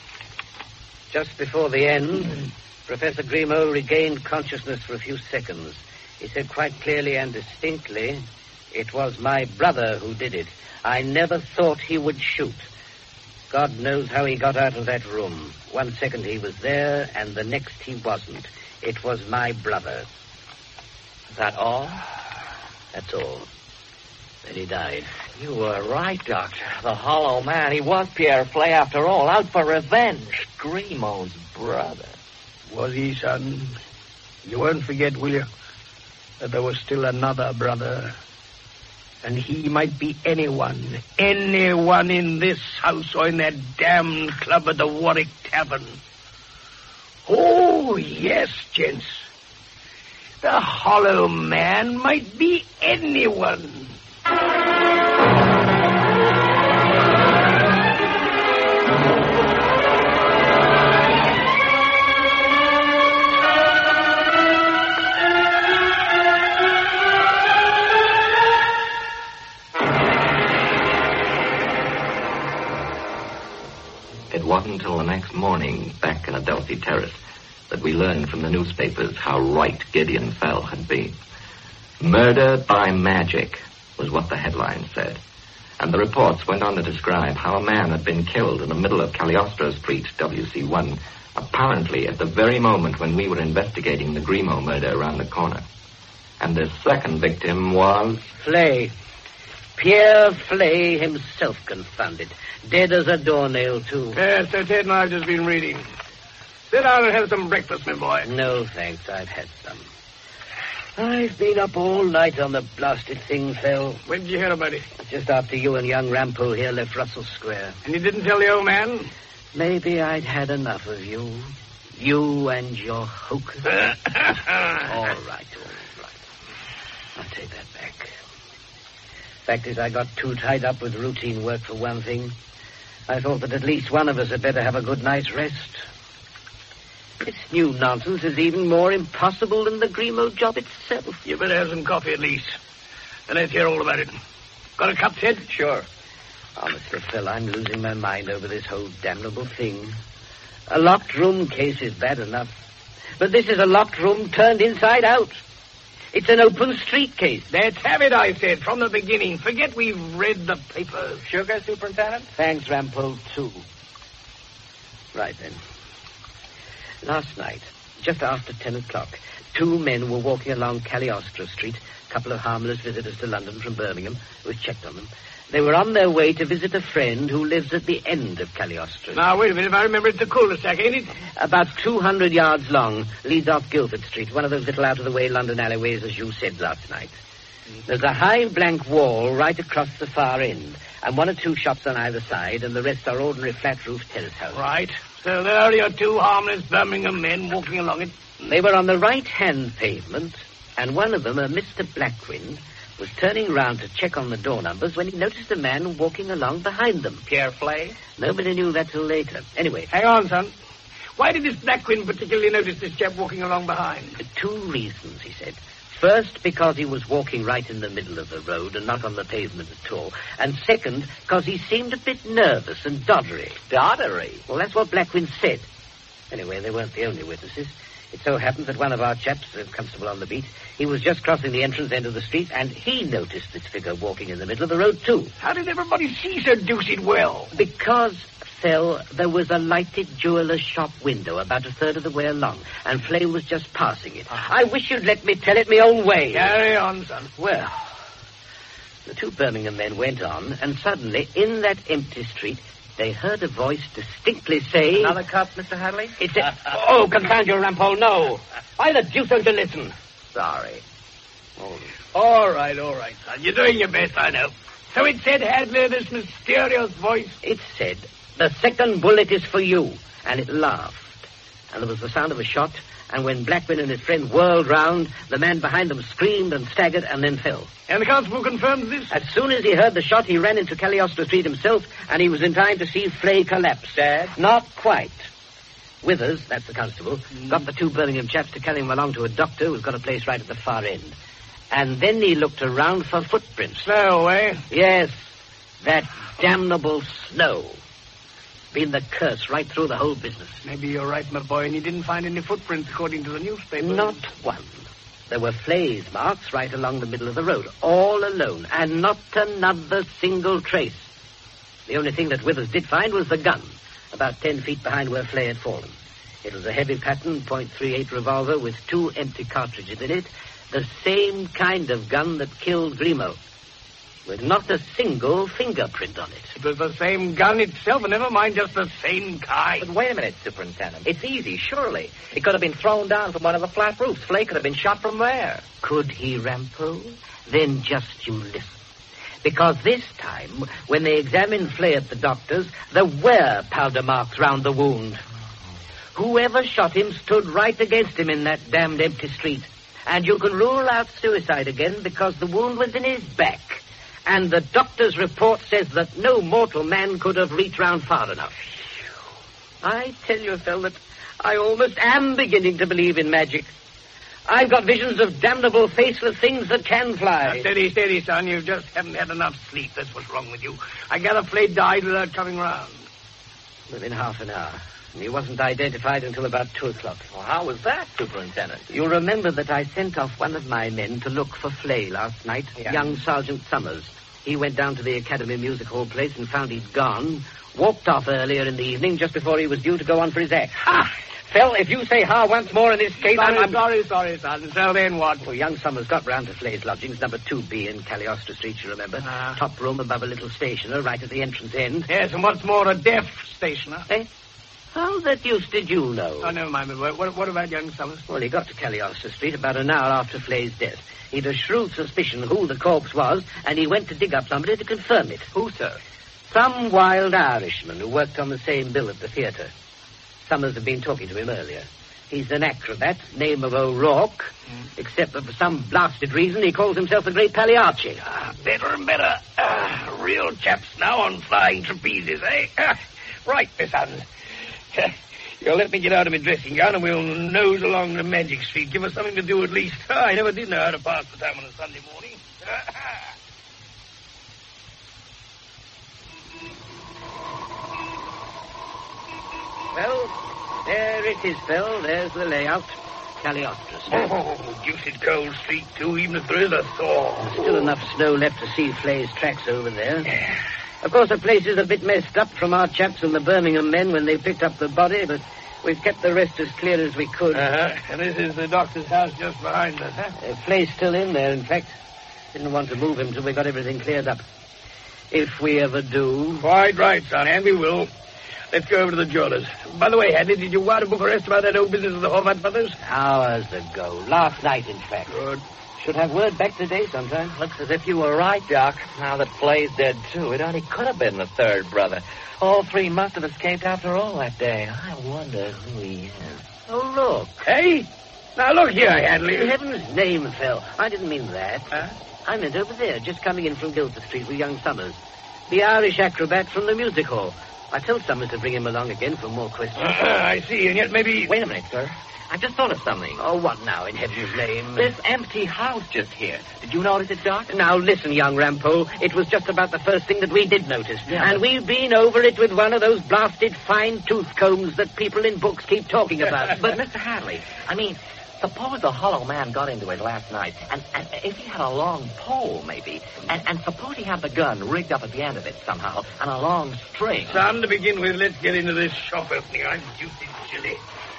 Just before the end, mm-hmm. Professor Grimaud regained consciousness for a few seconds. He said quite clearly and distinctly, "It was my brother who did it. I never thought he would shoot. God knows how he got out of that room. One second he was there, and the next he wasn't. It was my brother." Is that all? That's all. Then he died. You were right, Doctor. The Hollow Man, he was Pierre Flay after all, out for revenge. Grimaud's brother. Was he, son? You won't forget, will you, that there was still another brother. And he might be anyone, anyone in this house or in that damned club at the Warwick Tavern. Oh, yes, gents. The Hollow Man might be anyone. It wasn't until the next morning, back in Adelphi Terrace, that we learned from the newspapers how right Gideon Fell had been. Murder by magic was what the headline said. And the reports went on to describe how a man had been killed in the middle of Cagliostro Street, W C one, apparently at the very moment when we were investigating the Grimaud murder around the corner. And the second victim was... Flay. Pierre Flay himself, confounded. Dead as a doornail, too. Yes, Sir Ted and I have just been reading. Sit down and have some breakfast, my boy. No, thanks. I've had some. I've been up all night on the blasted thing, Phil. When did you hear about it? Just after you and young Rampo here left Russell Square. And you didn't tell the old man? Maybe I'd had enough of you. You and your hoax. all right, all right. I'll take that back. Fact is, I got too tied up with routine work for one thing. I thought that at least one of us had better have a good night's rest. This new nonsense is even more impossible than the Grimo job itself. You better have some coffee at least. And let's hear all about it. Got a cup, Ted? Sure. Honestly, Phil, I'm losing my mind over this whole damnable thing. A locked room case is bad enough. But this is a locked room turned inside out. It's an open street case. Let's have it, I said, from the beginning. Forget we've read the papers. Sugar, Superintendent? Thanks, Rampole, too. Right, then. Last night, just after ten o'clock, two men were walking along Cagliostro Street, a couple of harmless visitors to London from Birmingham, who had checked on them. They were on their way to visit a friend who lives at the end of Cagliostro. Now, wait a minute. If I remember, it's a cul-de-sac, ain't it? About two hundred yards long, leads off Guildford Street, one of those little out-of-the-way London alleyways, as you said last night. There's a high blank wall right across the far end, and one or two shops on either side, and the rest are ordinary flat-roofed terrace houses. Right. So there are your two harmless Birmingham men walking along it. They were on the right-hand pavement, and one of them, a Mister Blackwind, was turning round to check on the door numbers when he noticed a man walking along behind them. Pierre Flay? Nobody knew that till later. Anyway. Hang on, son. Why did this Blackwind particularly notice this chap walking along behind? Two reasons, he said. First, because he was walking right in the middle of the road and not on the pavement at all. And second, because he seemed a bit nervous and doddery. Doddery? Well, that's what Blackwind said. Anyway, they weren't the only witnesses. It so happened that one of our chaps, a constable on the beat, he was just crossing the entrance end of the street, and he noticed this figure walking in the middle of the road, too. How did everybody see so deuced well? Because, Phil, there was a lighted jeweller's shop window about a third of the way along, and Flay was just passing it. Uh-huh. I wish you'd let me tell it my own way. Carry on, son. Well, the two Birmingham men went on, and suddenly, in that empty street, they heard a voice distinctly say... Another cup, Mister Hadley? It's a... Oh, confound you, Rampole, no. Why the deuce don't you listen? Sorry. Oh. All right, all right, son. You're doing your best, I know. So it said, Hadley, this mysterious voice? It said, the second bullet is for you. And it laughed. And there was the sound of a shot, and when Blackwind and his friend whirled round, the man behind them screamed and staggered and then fell. And the constable confirms this? As soon as he heard the shot, he ran into Cagliostro Street himself, and he was in time to see Flay collapse. Dad? Not quite. Withers, that's the constable, mm. got the two Birmingham chaps to carry him along to a doctor who's got a place right at the far end. And then he looked around for footprints. Snow, eh? Yes, that damnable snow. Been the curse right through the whole business. Maybe you're right, my boy, and you didn't find any footprints according to the newspaper. Not one. There were Flay's marks right along the middle of the road, all alone, and not another single trace. The only thing that Withers did find was the gun, about ten feet behind where Flay had fallen. It was a heavy pattern point three eight revolver with two empty cartridges in it, the same kind of gun that killed Grimo, with not a single fingerprint on it. It was the same gun itself, and never mind just the same kind. But wait a minute, Superintendent. It's easy, surely. It could have been thrown down from one of the flat roofs. Flay could have been shot from there. Could he, Rampole? Then just you listen. Because this time, when they examined Flay at the doctor's, there were powder marks round the wound. Whoever shot him stood right against him in that damned empty street. And you can rule out suicide again because the wound was in his back. And the doctor's report says that no mortal man could have reached round far enough. I tell you, Phil, that I almost am beginning to believe in magic. I've got visions of damnable faceless things that can fly. Now, steady, steady, son. You just haven't had enough sleep. That's what's wrong with you. I gather Flay died without coming round. Within half an hour. He wasn't identified until about two o'clock. Well, how was that, Superintendent? You'll remember that I sent off one of my men to look for Flay last night, yeah. Young Sergeant Summers. He went down to the Academy Music Hall place and found he'd gone, walked off earlier in the evening just before he was due to go on for his act. Ha! Phil, if you say ha once more in this case, sorry, I'm... Sorry, sorry, son. So then what? Well, young Summers got round to Flay's lodgings, number two B in Cagliostro Street, you remember. Uh. Top room above a little stationer right at the entrance end. Yes, and what's more, a deaf stationer. Eh? How the deuce did you know? Oh, never mind, my boy. What, what about young Summers? Well, he got to Cagliostro Street about an hour after Flay's death. He'd a shrewd suspicion who the corpse was, and he went to dig up somebody to confirm it. Who, sir? Some wild Irishman who worked on the same bill at the theatre. Summers had been talking to him earlier. He's an acrobat, name of O'Rourke, mm. except that for some blasted reason he calls himself the Great Pagliacci. Ah, better and better. Ah, real chaps now on flying trapezes, eh? Ah, right, my sons. You'll let me get out of my dressing gown and we'll nose along the Magic Street. Give us something to do at least. Oh, I never did know how to pass the time on a Sunday morning. Well... There it is, Phil. There's the layout. Cagliostro Street. Oh, deuced cold street, too, even if there is a thaw. There's still enough snow left to see Flay's tracks over there. Yeah. Of course, the place is a bit messed up from our chaps and the Birmingham men when they picked up the body, but we've kept the rest as clear as we could. Uh-huh. And this is the doctor's house just behind us, huh? Uh, Flay's still in there, in fact. Didn't want to move him till we got everything cleared up. If we ever do. Quite right, son, and we will. Let's go over to the jewelers. By the way, Hadley, did you wire to Bucharest about that old business of the Horvat brothers? Hours ago. Last night, in fact. Good. Should have word back today sometime. Looks as if you were right, Doc. Now that Flay's dead, too, it only could have been the third brother. All three must have escaped after all that day. I wonder who he is. Oh, look. Hey? Now, look here, Hadley. In heaven's name, Phil. I didn't mean that. Huh? I meant over there, just coming in from Guildford Street with young Summers. The Irish acrobat from the music hall. I told Summers to bring him along again for more questions. Uh, I see, and yet maybe... Wait a minute, sir. I just thought of something. Oh, what now, in heaven's name? This empty house just here. Did you notice it, Doc? Now, listen, young Rampole. It was just about the first thing that we did notice. Yeah, and but... we've been over it with one of those blasted fine tooth combs that people in books keep talking about. But, Mister Hadley, I mean... Suppose the hollow man got into it last night, and, and if he had a long pole, maybe, and, and suppose he had the gun rigged up at the end of it somehow, and a long string. Son, to begin with, let's get into this shop opening. I'm deuced chilly.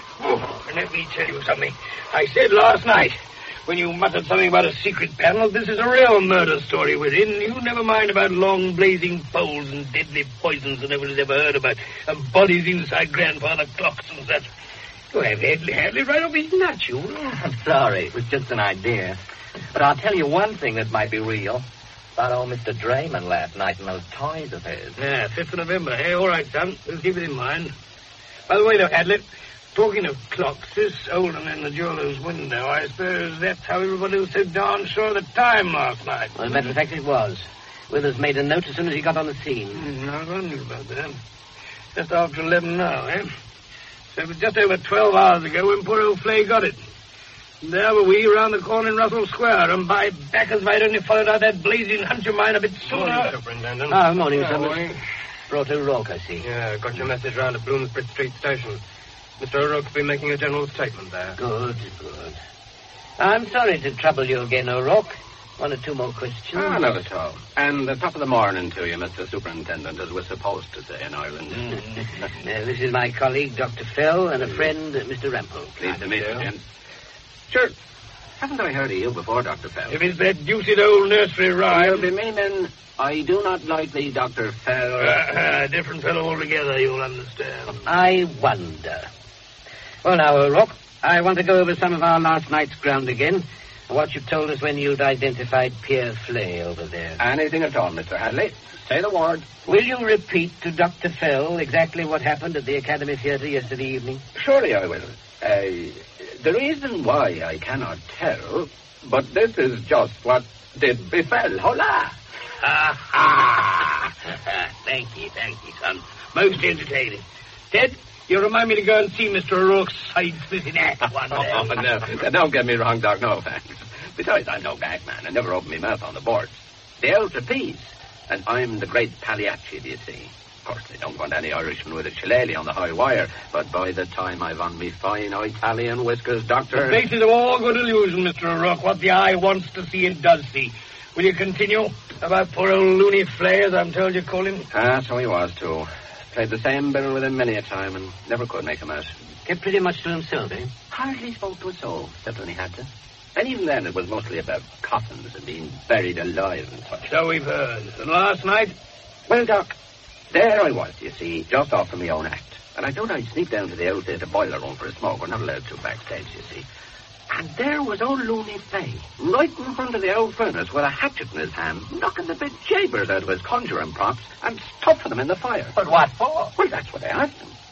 Oh, and let me tell you something. I said last night, when you muttered something about a secret panel, this is a real murder story within. You never mind about long blazing poles and deadly poisons that nobody's ever heard about, and bodies inside grandfather clocks and such. You have Hadley, Hadley right off his nuts, you. I'm sorry. It was just an idea. But I'll tell you one thing that might be real. About old Mister Drayman last night and those toys of his. Yeah, fifth of November. Hey, all right, son. We'll keep it in mind. By the way, though, Hadley, talking of clocks, this old one in the jeweler's window, I suppose that's how everybody was so darn sure of the time last night. Well, as a matter of fact, it was. Withers made a note as soon as he got on the scene. Mm, I wondered about that. Just after eleven now, eh? So it was just over twelve hours ago when poor old Flay got it. And there were we round the corner in Russell Square, and by backers if I'd only followed out that blazing hunch of mine a bit sooner. Morning, Superintendent. Ah, morning, yeah, Summers. morning. Brought O'Rourke, I see. Yeah, got your message round at Bloomsbury Street Station. Mister O'Rourke's been making a general statement there. Good, good. I'm sorry to trouble you again, O'Rourke. One or two more questions. Ah, not at all. And the top of the morning to you, Mister Superintendent, as we're supposed to say in Ireland. Mm. uh, this is my colleague, Doctor Fell, and a friend, uh, Mister Rampole. Pleased to meet you, Jim. Sure. Haven't I heard of you before, Doctor Fell? If it's that deuced old nursery rhyme... You'll be meaning, I do not like the Doctor Fell... Uh, uh, different fellow altogether, you'll understand. I wonder. Well, now, O'Rourke, I want to go over some of our last night's ground again. What you told us when you'd identified Pierre Flay over there. Anything at all, Mister Hadley. Say the word. Will you repeat to Doctor Fell exactly what happened at the Academy Theatre yesterday evening? Surely I will. Uh, the reason why I cannot tell, but this is just what did befell. Hola! Ha ha! Thank you, thank you, son. Most entertaining. Ted, you remind me to go and see Mister O'Rourke's side-splitting act one day. Oh, no. Don't get me wrong, Doc. No thanks. Besides, I'm no gag man. I never open my mouth on the boards. The old trapeze. And I'm the great Pagliacci, do you see? Of course, they don't want any Irishman with a shillelagh on the high wire. But by the time I've on me fine Italian whiskers, Doctor... The basis of all good illusion, Mister O'Rourke. What the eye wants to see, it does see. Will you continue about poor old Looney Flay, as I'm told you call him? Ah, so he was, too. Played the same bill with him many a time and never could make him out. Kept pretty much to himself, eh? Hardly spoke to a soul, except when he had to. And even then, it was mostly about coffins and being buried alive and such. So we've heard. And last night? Well, Doc, there I was, you see, just off from my own act. And I thought I'd sneak down to the old theatre boiler room for a smoke. We're not allowed to backstage, you see. And there was old Looney Flay, right in front of the old furnace with a hatchet in his hand, knocking the big jabers out of his conjuring props and stuffing them in the fire. But what for? Well, that's what I asked him.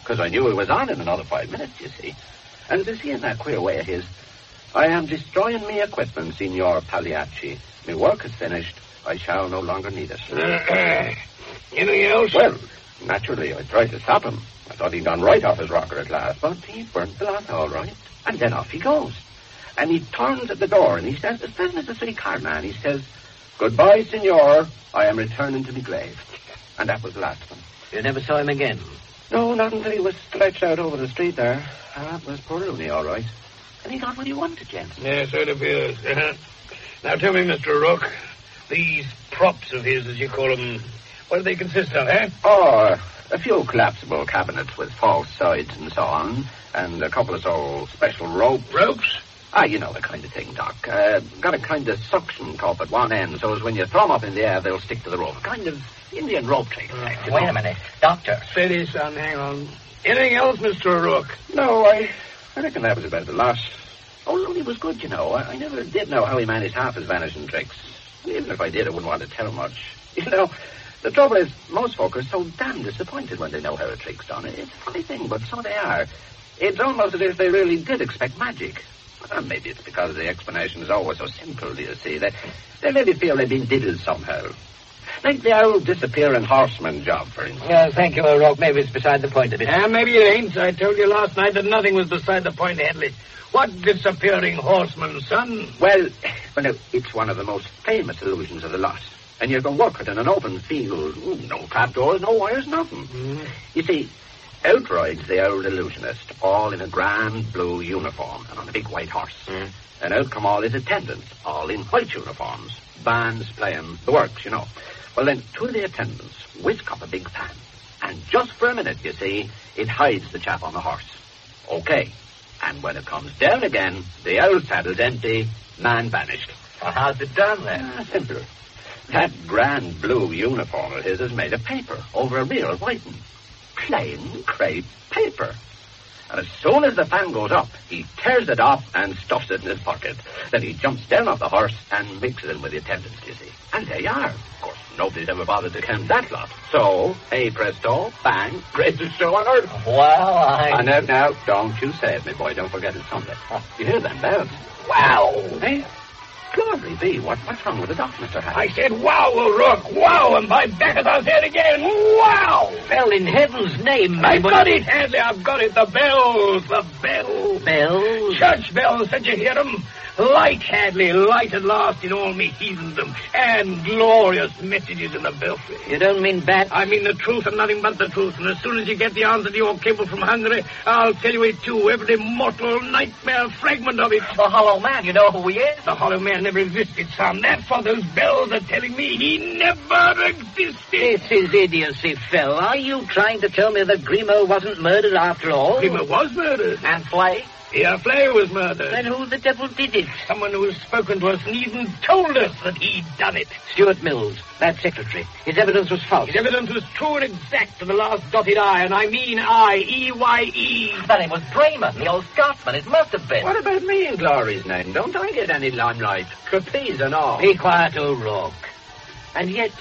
because I knew it was on in another five minutes, you see. And to see in that queer way of his, I am destroying me equipment, Signor Pagliacci. My work is finished. I shall no longer need it. Uh, anything else? Well, naturally, I tried to stop him. I thought he'd gone right off his rocker at last, but he burnt the lot all right. And then off he goes. And he turns at the door, and he says, as pleasant as a city car man, he says, "Goodbye, Signor. I am returning to my grave." And that was the last of him. You never saw him again? No, not until he was stretched out over the street there. That was poor Looney, all right. And he got what he wanted, Jensen. Yes, so it appears. Uh-huh. Now tell me, Mister Rook, these props of his, as you call them, what do they consist of, eh? Oh, a few collapsible cabinets with false sides and so on, and a couple of so special ropes. Ropes? Ah, you know the kind of thing, Doc. Uh, got a kind of suction cup at one end, so as when you throw them up in the air, they'll stick to the rope. A kind of Indian rope trick. Uh, wait a minute. Doctor. Steady, son, hang on. Anything else, Mister Rook? No, I, I reckon that was about the lot. Oh, Looney was good, you know. I, I never did know how he managed half his vanishing tricks. Even if I did, I wouldn't want to tell much. You know, the trouble is, most folk are so damn disappointed when they know how a trick's done. It's a funny thing, but so they are. It's almost as if they really did expect magic. Well, maybe it's because the explanation is always so simple, do you see? They, they maybe feel they've been diddled somehow. Like the old disappearing horseman job, for instance. Well, thank you, O'Rourke. Maybe it's beside the point of it. Ah, maybe it ain't. I told you last night that nothing was beside the point, Hadley. What disappearing horseman, son? Well, well, no, it's one of the most famous illusions of the lot. And you can work it in an open field. No trapdoors, no wires, nothing. Mm. You see, out rides the old illusionist, all in a grand blue uniform and on a big white horse. Mm. And out come all his attendants, all in white uniforms. Bands playing the works, you know. Well, then, two of the attendants whisk up a big pan. And just for a minute, you see, it hides the chap on the horse. Okay. And when it comes down again, the old saddle's empty, man vanished. Well, how's it done, then? Ah, simple. That grand blue uniform of his is made of paper over a real white one. Plain crepe paper. And as soon as the fan goes up, he tears it off and stuffs it in his pocket. Then he jumps down off the horse and mixes in with the attendants, you see. And there you are. Of course, nobody's ever bothered to count that lot. So, hey presto, bang, greatest show on earth. Well, I... And now, now, don't you say it, my boy. Don't forget it's Sunday. You hear them bells? Wow. Hey? Glory be, what, what's wrong with the doc, Mister Hadley? I said, wow, O'Rourke, wow, and my back is out there again, wow! Well, in heaven's name, my I've boy... got it, Hadley, I've got it, the bells, the bells. Bells? Church bells, did you hear them? Light, Hadley, light at last in all me heathendom, and glorious messages in the belfry. You don't mean bats? I mean the truth and nothing but the truth, and as soon as you get the answer to your cable from Hungary, I'll tell you it too, every mortal nightmare fragment of it. The Hollow Man, you know who he is? The Hollow Man never existed, son. That's what those bells are telling me. He never existed. This is idiocy, Phil. Are you trying to tell me that Grimo wasn't murdered after all? Grimo was murdered. And Flay? Yeah, Flay was murdered. Then who the devil did it? Someone who has spoken to us and even told us that he'd done it. Stuart Mills, that secretary. His evidence was false. His evidence was true and exact to the last dotted I, and I mean I, E Y E. Then it was Brayman, the old Scotsman. It must have been. What about me in Glory's name? Don't I get any limelight? Trapeze and all. Be quiet, O'Rourke. And yet...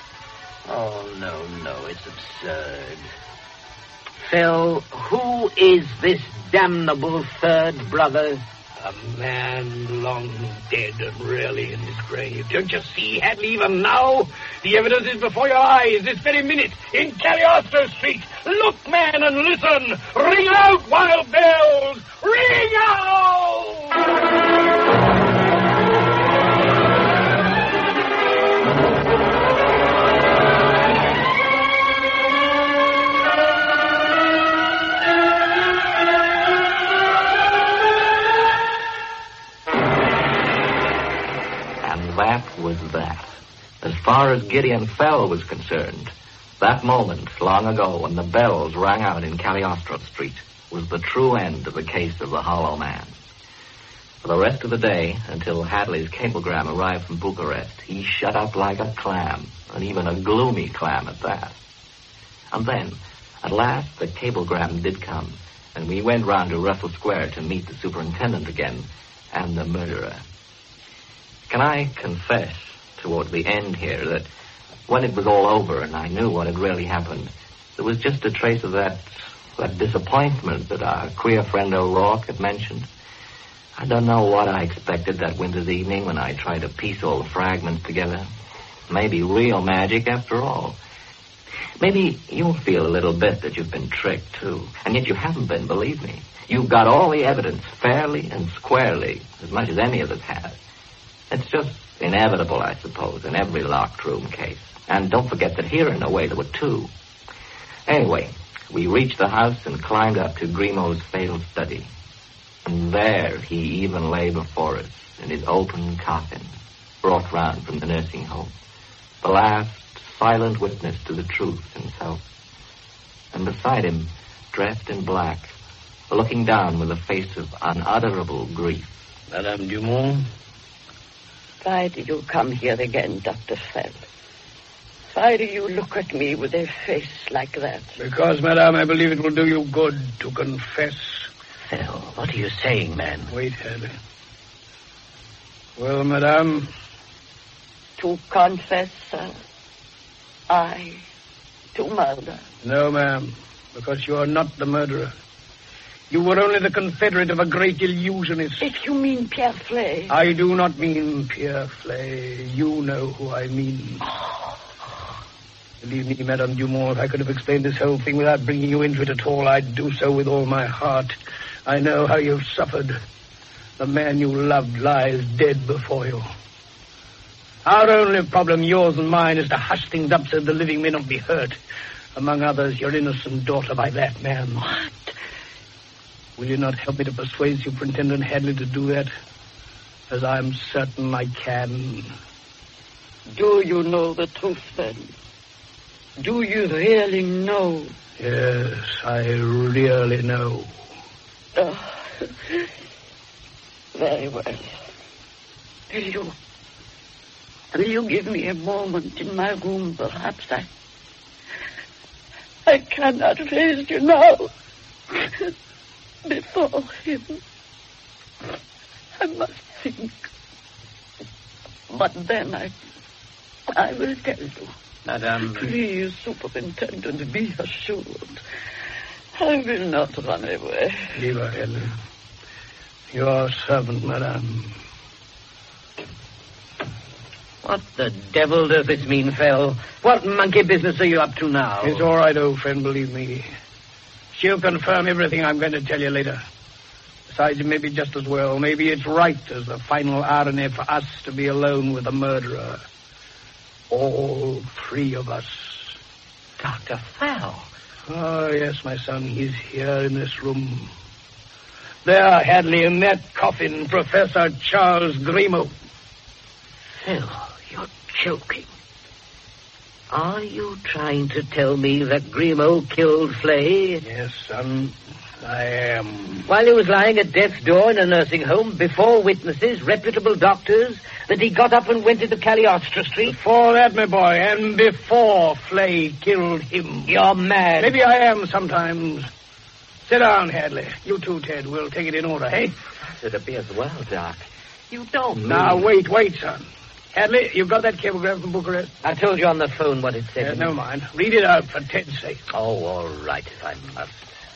Oh, no, no, it's absurd. Phil, who is this damnable third brother? A man long dead and really in his grave. Don't you see, Hadley, even now? The evidence is before your eyes this very minute in Cagliostro Street. Look, man, and listen. Ring out, wild bells. Ring out! That was that. As far as Gideon Fell was concerned, that moment, long ago, when the bells rang out in Cagliostro Street, was the true end of the case of the Hollow Man. For the rest of the day, until Hadley's cablegram arrived from Bucharest, he shut up like a clam, and even a gloomy clam at that. And then, at last, the cablegram did come, and we went round to Russell Square to meet the superintendent again, and the murderer. Can I confess, toward the end here, that when it was all over and I knew what had really happened, there was just a trace of that that disappointment that our queer friend O'Rourke had mentioned. I don't know what I expected that winter's evening when I tried to piece all the fragments together. Maybe real magic after all. Maybe you'll feel a little bit that you've been tricked, too. And yet you haven't been, believe me. You've got all the evidence fairly and squarely, as much as any of us have. It's just inevitable, I suppose, in every locked room case. And don't forget that here, in a way, there were two. Anyway, we reached the house and climbed up to Grimaud's fatal study. And there he even lay before us in his open coffin, brought round from the nursing home. The last silent witness to the truth himself. And beside him, dressed in black, looking down with a face of unutterable grief. Madame Dumont? Why do you come here again, Doctor Fell? Why do you look at me with a face like that? Because, madame, I believe it will do you good to confess. Fell, what are you saying, man? Wait, Hadley. Well, madame? To confess, sir? I to murder? No, ma'am, because you are not the murderer. You were only the confederate of a great illusionist. If you mean Pierre Flay. I do not mean Pierre Flay. You know who I mean. Believe me, Madame Dumont, if I could have explained this whole thing without bringing you into it at all, I'd do so with all my heart. I know how you've suffered. The man you loved lies dead before you. Our only problem, yours and mine, is to hush things up so the living may not be hurt. Among others, your innocent daughter by that man. What? Will you not help me to persuade Superintendent Hadley to do that? As I'm certain I can. Do you know the truth, then? Do you really know? Yes, I really know. Oh, very well. Will you... Will you give me a moment in my room, perhaps? I... I cannot face you now. Before him. I must think. But then I... I will tell you. Madame... Please, Superintendent, be assured. I will not run away. Leave her, Helen. Your servant, madame. What the devil does this mean, Fell? What monkey business are you up to now? It's all right, old friend, believe me. She'll confirm everything I'm going to tell you later. Besides, it may be just as well. Maybe it's right as the final irony for us to be alone with the murderer. All three of us. Doctor Fell. Oh, yes, my son. He's here in this room. There, Hadley, in that coffin, Professor Charles Grimaud. Phil, you're joking. Are you trying to tell me that Grimaud killed Flay? Yes, son, I am. While he was lying at death's door in a nursing home, before witnesses, reputable doctors, that he got up and went into Cagliostro Street? Before that, my boy, and before Flay killed him. You're mad. Maybe I am sometimes. Sit down, Hadley. You too, Ted. We'll take it in order, hey? Should it be as well, Doc? You don't mean... Now, wait, wait, son. Hadley, you got that cablegram from Bucharest? I told you on the phone what it said. Uh, never mind. Read it out for Ted's sake. Oh, all right, if I must.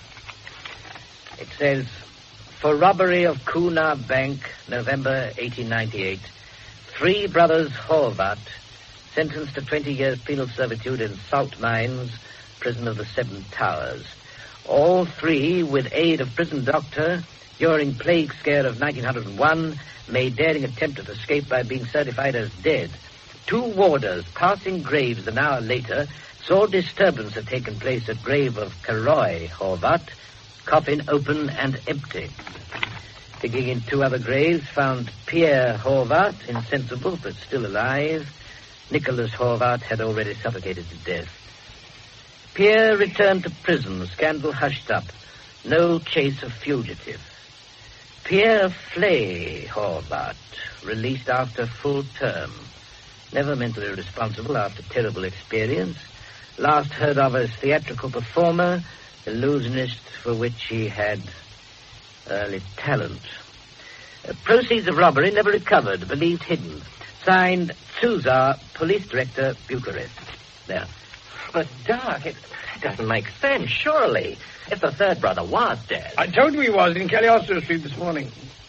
It says, for robbery of Kuna Bank, November eighteen ninety-eight, three brothers Horvath, sentenced to twenty years penal servitude in salt mines, prison of the Seven Towers. All three, with aid of prison doctor, during plague scare of nineteen oh one, made daring attempt at escape by being certified as dead. Two warders passing graves an hour later saw disturbance had taken place at grave of Karoy Horvath, coffin open and empty. Digging in two other graves, found Pierre Horvath, insensible but still alive. Nicholas Horvath had already suffocated to death. Pierre returned to prison, scandal hushed up. No chase of fugitive. Pierre Flay Horvath, released after full term. Never mentally responsible after terrible experience. Last heard of as theatrical performer, illusionist for which he had early talent. Uh, proceeds of robbery never recovered, believed hidden. Signed, Tsuzar, Police Director, Bucharest. There. But, Doc, it doesn't make sense, surely. If the third brother was dead. I told you he was in Cagliostro Street this morning.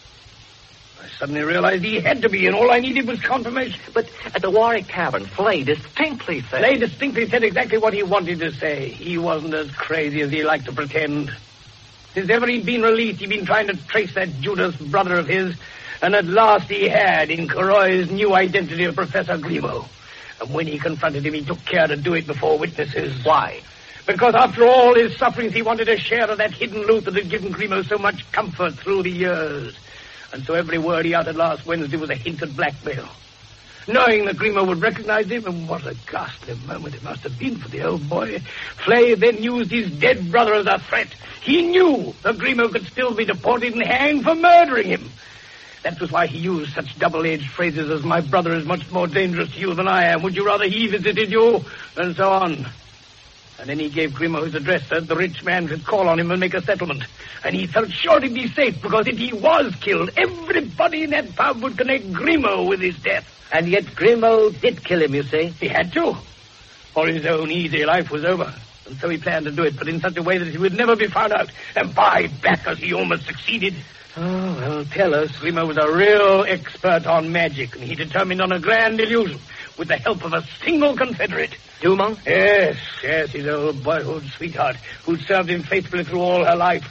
I suddenly realized he had to be, and all I needed was confirmation. But at the Warwick Tavern, Flay distinctly said... Flay distinctly said exactly what he wanted to say. He wasn't as crazy as he liked to pretend. Since ever he'd been released, he'd been trying to trace that Judas brother of his, and at last he had, in Corroy's new identity of Professor Grimaud. And when he confronted him, he took care to do it before witnesses. Why? Because after all his sufferings, he wanted a share of that hidden loot that had given Grimaud so much comfort through the years. And so every word he uttered last Wednesday was a hint at blackmail. Knowing that Grimaud would recognize him, and what a ghastly moment it must have been for the old boy, Flay then used his dead brother as a threat. He knew that Grimaud could still be deported and hanged for murdering him. That was why he used such double-edged phrases as, my brother is much more dangerous to you than I am. Would you rather he visited you? And so on. And then he gave Grimaud his address so that the rich man could call on him and make a settlement. And he felt sure he'd be safe, because if he was killed, everybody in that pub would connect Grimaud with his death. And yet Grimaud did kill him, you say? He had to, or his own easy life was over. And so he planned to do it, but in such a way that he would never be found out. And by backers, he almost succeeded. Oh, well, tell us. Grimaud was a real expert on magic, and he determined on a grand illusion with the help of a single confederate. Dumont? Yes, yes, his old boyhood sweetheart, who'd served him faithfully through all her life.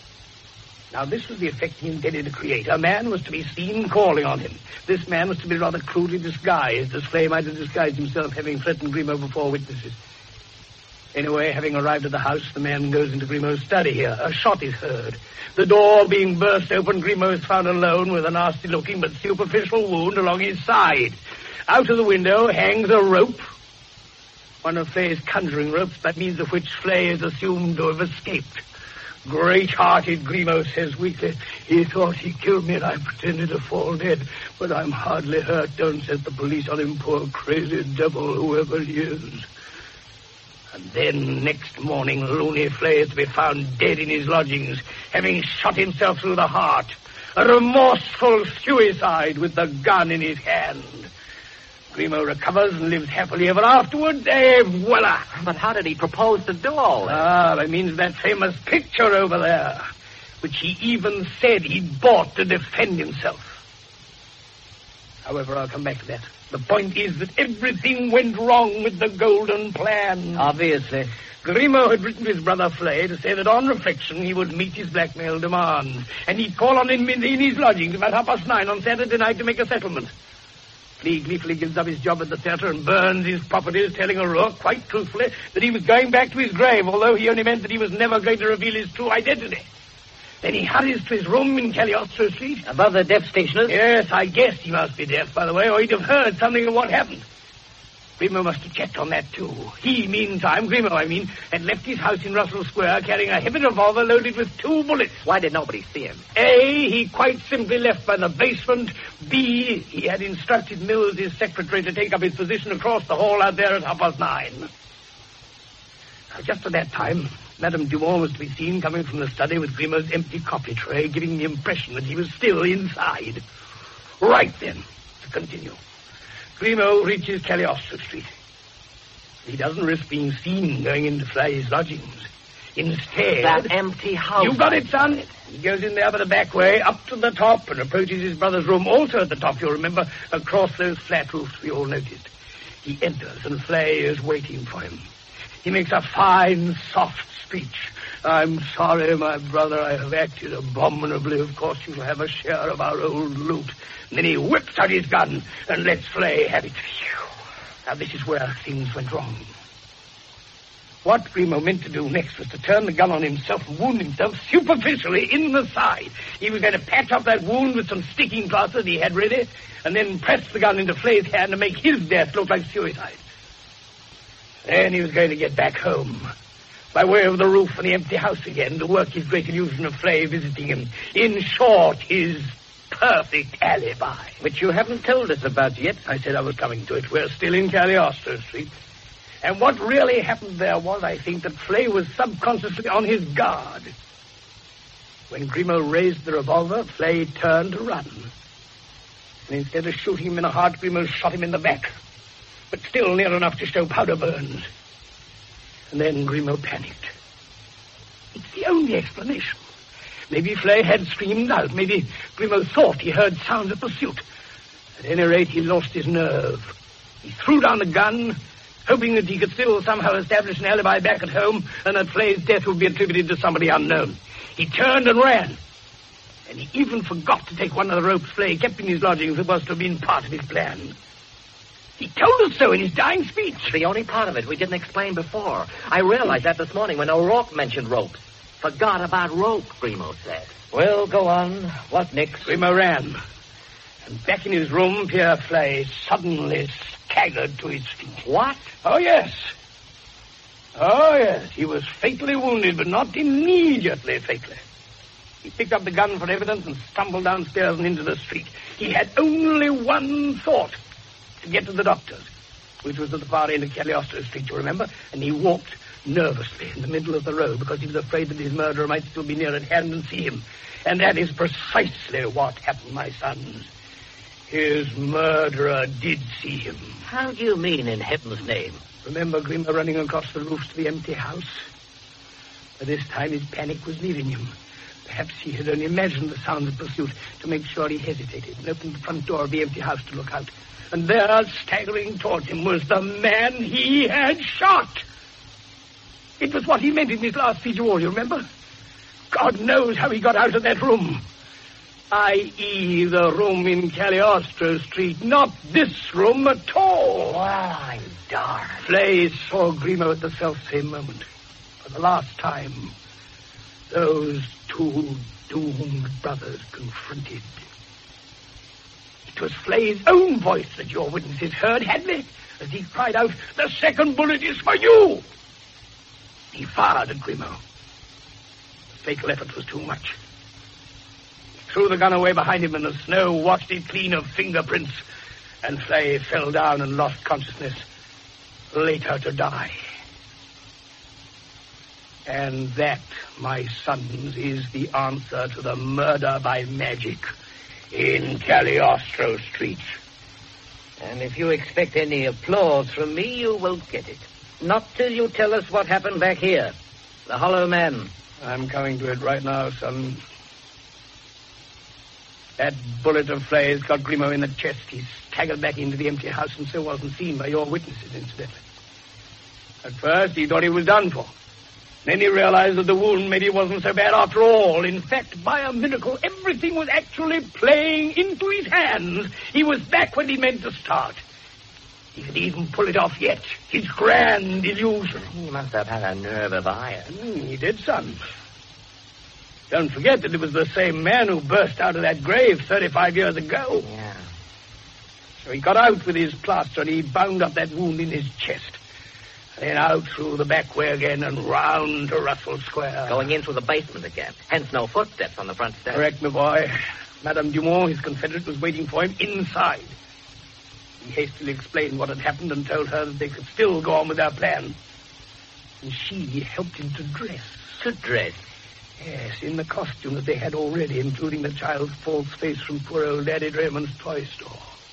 Now, this was the effect he intended to create. A man was to be seen calling on him. This man was to be rather crudely disguised, as Flay might have disguised himself, having threatened Grimaud before witnesses. Anyway, having arrived at the house, the man goes into Grimaud's study here. A shot is heard. The door being burst open, Grimaud is found alone with a nasty-looking but superficial wound along his side. Out of the window hangs a rope. One of Flay's conjuring ropes, by means of which Flay is assumed to have escaped. Great-hearted, Grimaud says weakly, he thought he killed me and I pretended to fall dead. But I'm hardly hurt. Don't set the police on him, poor crazy devil, whoever he is. And then next morning, Looney Flay is to be found dead in his lodgings, having shot himself through the heart. A remorseful suicide with the gun in his hand. Grimaud recovers and lives happily ever afterwards. Eh, voila. But how did he propose to do all this? Ah, that means that famous picture over there, which he even said he'd bought to defend himself. However, I'll come back to that. The point is that everything went wrong with the golden plan. Obviously. Grimaud had written to his brother Flay to say that on reflection he would meet his blackmail demands, and he'd call on him in, in his lodgings about half past nine on Saturday night to make a settlement. Flea gleefully gives up his job at the theatre and burns his properties, telling O'Rourke, quite truthfully, that he was going back to his grave, although he only meant that he was never going to reveal his true identity. Then he hurries to his room in Cagliostro Street. Above the deaf stationers? Yes, I guessed he must be deaf, by the way, or he'd have heard something of what happened. Grimaud must have checked on that, too. He, meantime, Grimaud, I mean, had left his house in Russell Square carrying a heavy revolver loaded with two bullets. Why did nobody see him? A, he quite simply left by the basement. B, he had instructed Mills, his secretary, to take up his position across the hall out there at half past nine. Now, just at that time, Madame Dumont was to be seen coming from the study with Grimaud's empty coffee tray, giving the impression that he was still inside. Right then, to continue. Grimaud reaches Cagliostro Street. He doesn't risk being seen going into Flay's lodgings. Instead... That empty house. You got it, son. He goes in there by the back way, up to the top, and approaches his brother's room, also at the top, you'll remember, across those flat roofs we all noticed. He enters, and Flay is waiting for him. He makes a fine, soft speech. I'm sorry, my brother, I have acted abominably. Of course, you shall have a share of our old loot. And then he whips out his gun and lets Flay have it. Now, this is where things went wrong. What Grimaud meant to do next was to turn the gun on himself and wound himself superficially in the side. He was going to patch up that wound with some sticking plaster he had ready, and then press the gun into Flay's hand to make his death look like suicide. Then he was going to get back home, by way of the roof and the empty house again, to work his great illusion of Flay visiting him. In short, his perfect alibi. Which you haven't told us about yet. I said I was coming to it. We're still in Cagliostro Street. And what really happened there was, I think, that Flay was subconsciously on his guard. When Grimaud raised the revolver, Flay turned to run. And instead of shooting him in the heart, Grimaud shot him in the back. But still near enough to show powder burns. And then Grimaud panicked. It's the only explanation. Maybe Flay had screamed out. Maybe Grimaud thought he heard sounds of pursuit. At any rate, he lost his nerve. He threw down the gun, hoping that he could still somehow establish an alibi back at home and that Flay's death would be attributed to somebody unknown. He turned and ran. And he even forgot to take one of the ropes Flay kept in his lodgings that was to have been part of his plan. He told us so in his dying speech. The only part of it we didn't explain before. I realized that this morning when O'Rourke mentioned ropes. Forgot about rope, Grimaud said. Well, go on. What next? Grimaud ran. And back in his room, Pierre Flay suddenly staggered to his feet. What? Oh, yes. Oh, yes. He was fatally wounded, but not immediately fatally. He picked up the gun for evidence and stumbled downstairs and into the street. He had only one thought. To get to the doctor's, which was at the far end of Cagliostro Street, you remember? And he walked nervously in the middle of the road because he was afraid that his murderer might still be near at hand and see him. And that is precisely what happened, my sons. His murderer did see him. How do you mean, in heaven's name? Remember Grimaud running across the roofs to the empty house? By this time his panic was leaving him. Perhaps he had only imagined the sound of pursuit. To make sure, he hesitated and opened the front door of the empty house to look out. And there, staggering towards him, was the man he had shot. It was what he meant in his last speech of all, you remember? God knows how he got out of that room. that is the room in Cagliostro Street, not this room at all. Well, I'm darned. Flay saw Grimaud at the self-same moment. For the last time, those two doomed brothers confronted. It was Flay's own voice that your witnesses heard, hadn't they? As he cried out, "The second bullet is for you!" He fired at Grimaud. The fatal effort was too much. He threw the gun away behind him, and the snow washed it clean of fingerprints, and Flay fell down and lost consciousness, later to die. And that, my sons, is the answer to the murder by magic in Cagliostro Street. And if you expect any applause from me, you won't get it. Not till you tell us what happened back here. The Hollow Man. I'm coming to it right now, son. That bullet of Flay's got Grimaud in the chest. He staggered back into the empty house and so wasn't seen by your witnesses, incidentally. At first, he thought he was done for. Then he realized that the wound maybe wasn't so bad after all. In fact, by a miracle, everything was actually playing into his hands. He was back when he meant to start. He could even pull it off yet. His grand illusion. He must have had a nerve of iron. Mm, he did, son. Don't forget that it was the same man who burst out of that grave thirty-five years ago. Yeah. So he got out with his plaster and he bound up that wound in his chest. Then out through the back way again and round to Russell Square. Going in through the basement again. Hence no footsteps on the front steps. Correct, my boy. Madame Dumont, his confederate, was waiting for him inside. He hastily explained what had happened and told her that they could still go on with their plan. And she helped him to dress. To dress? Yes, in the costume that they had already, including the child's false face from poor old Daddy Draymond's toy store.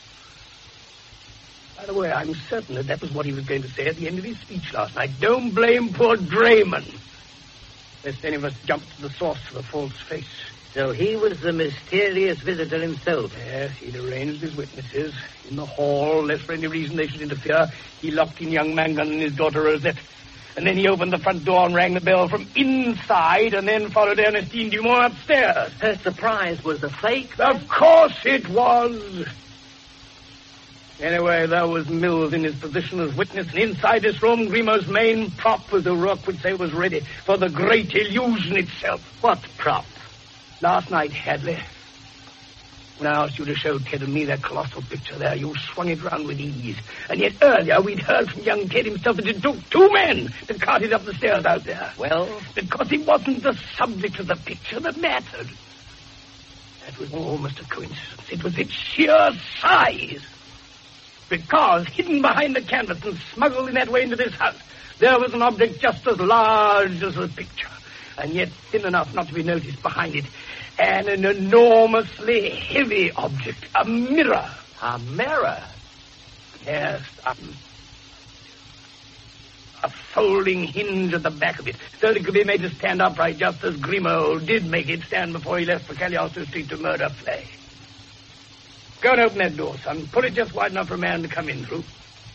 By the way, I'm certain that that was what he was going to say at the end of his speech last night. Don't blame poor Draymond. Lest any of us jump to the source for the false face. So he was the mysterious visitor himself. Yes, he'd arranged his witnesses in the hall, lest for any reason they should interfere. He locked in young Mangan and his daughter Rosette. And then he opened the front door and rang the bell from inside, and then followed Ernestine Dumont upstairs. Her surprise was a fake? Of course it was. Anyway, there was Mills in his position as witness, and inside this room, Grimaud's main prop, as O'Rourke would say, was ready for the great illusion itself. What prop? Last night, Hadley, when I asked you to show Ted and me that colossal picture there, you swung it round with ease. And yet earlier, we'd heard from young Ted himself that it took two men to cart it up the stairs out there. Well? Because it wasn't the subject of the picture that mattered. That was almost a coincidence. It was its sheer size. Because, hidden behind the canvas and smuggled in that way into this house, there was an object just as large as the picture, and yet thin enough not to be noticed behind it, and an enormously heavy object, a mirror. A mirror? Yes, um, A folding hinge at the back of it, so that it could be made to stand upright just as Grimaud did make it stand before he left for Cagliostro Street to murder Flay. Go and open that door, son. Put it just wide enough for a man to come in through.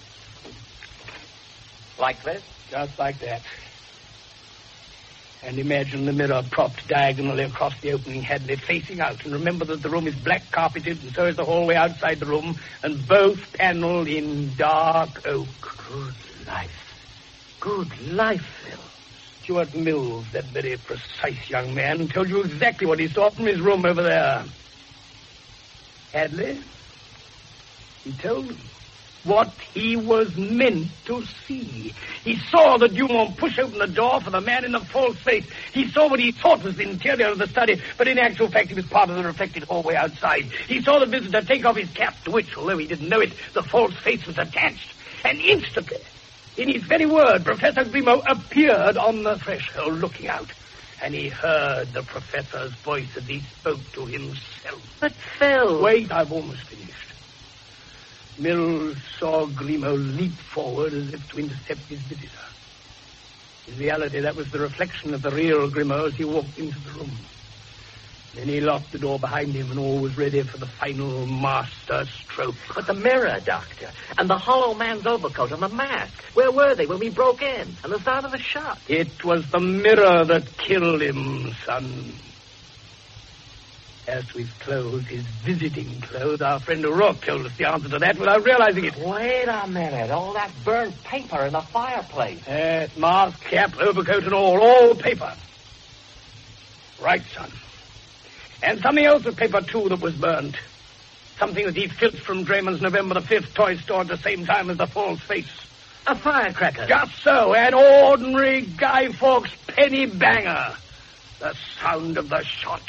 Like this? Just like that. And imagine the mirror propped diagonally across the opening Hadley, facing out. And remember that the room is black carpeted, and so is the hallway outside the room, and both panelled in dark oak. Good life. Good life, Phil. Stuart Mills, that very precise young man, told you exactly what he saw from his room over there. Hadley, he told him what he was meant to see. He saw the Dumont push open the door for the man in the false face. He saw what he thought was the interior of the study, but in actual fact he was part of the reflected hallway outside. He saw the visitor take off his cap, to which, although he didn't know it, the false face was attached. And instantly, in his very word, Professor Grimaud appeared on the threshold looking out. And he heard the professor's voice as he spoke to himself. But, Phil... Wait, I've almost finished. Mills saw Grimaud leap forward as if to intercept his visitor. In reality, that was the reflection of the real Grimaud as he walked into the room. Then he locked the door behind him, and all was ready for the final master stroke. But the mirror, Doctor, and the hollow man's overcoat and the mask. Where were they when we broke in? And the sound of the shot? It was the mirror that killed him, son. As to his clothes, his visiting clothes, our friend O'Rourke told us the answer to that without realizing it. Wait a minute. All that burnt paper in the fireplace. Yes, mask, cap, overcoat, and all. All paper. Right, son. And something else of paper, too, that was burnt. Something that he filched from Draymond's November the fifth toy store at the same time as the false face. A firecracker. Just so. An ordinary Guy Fawkes penny banger. The sound of the shot.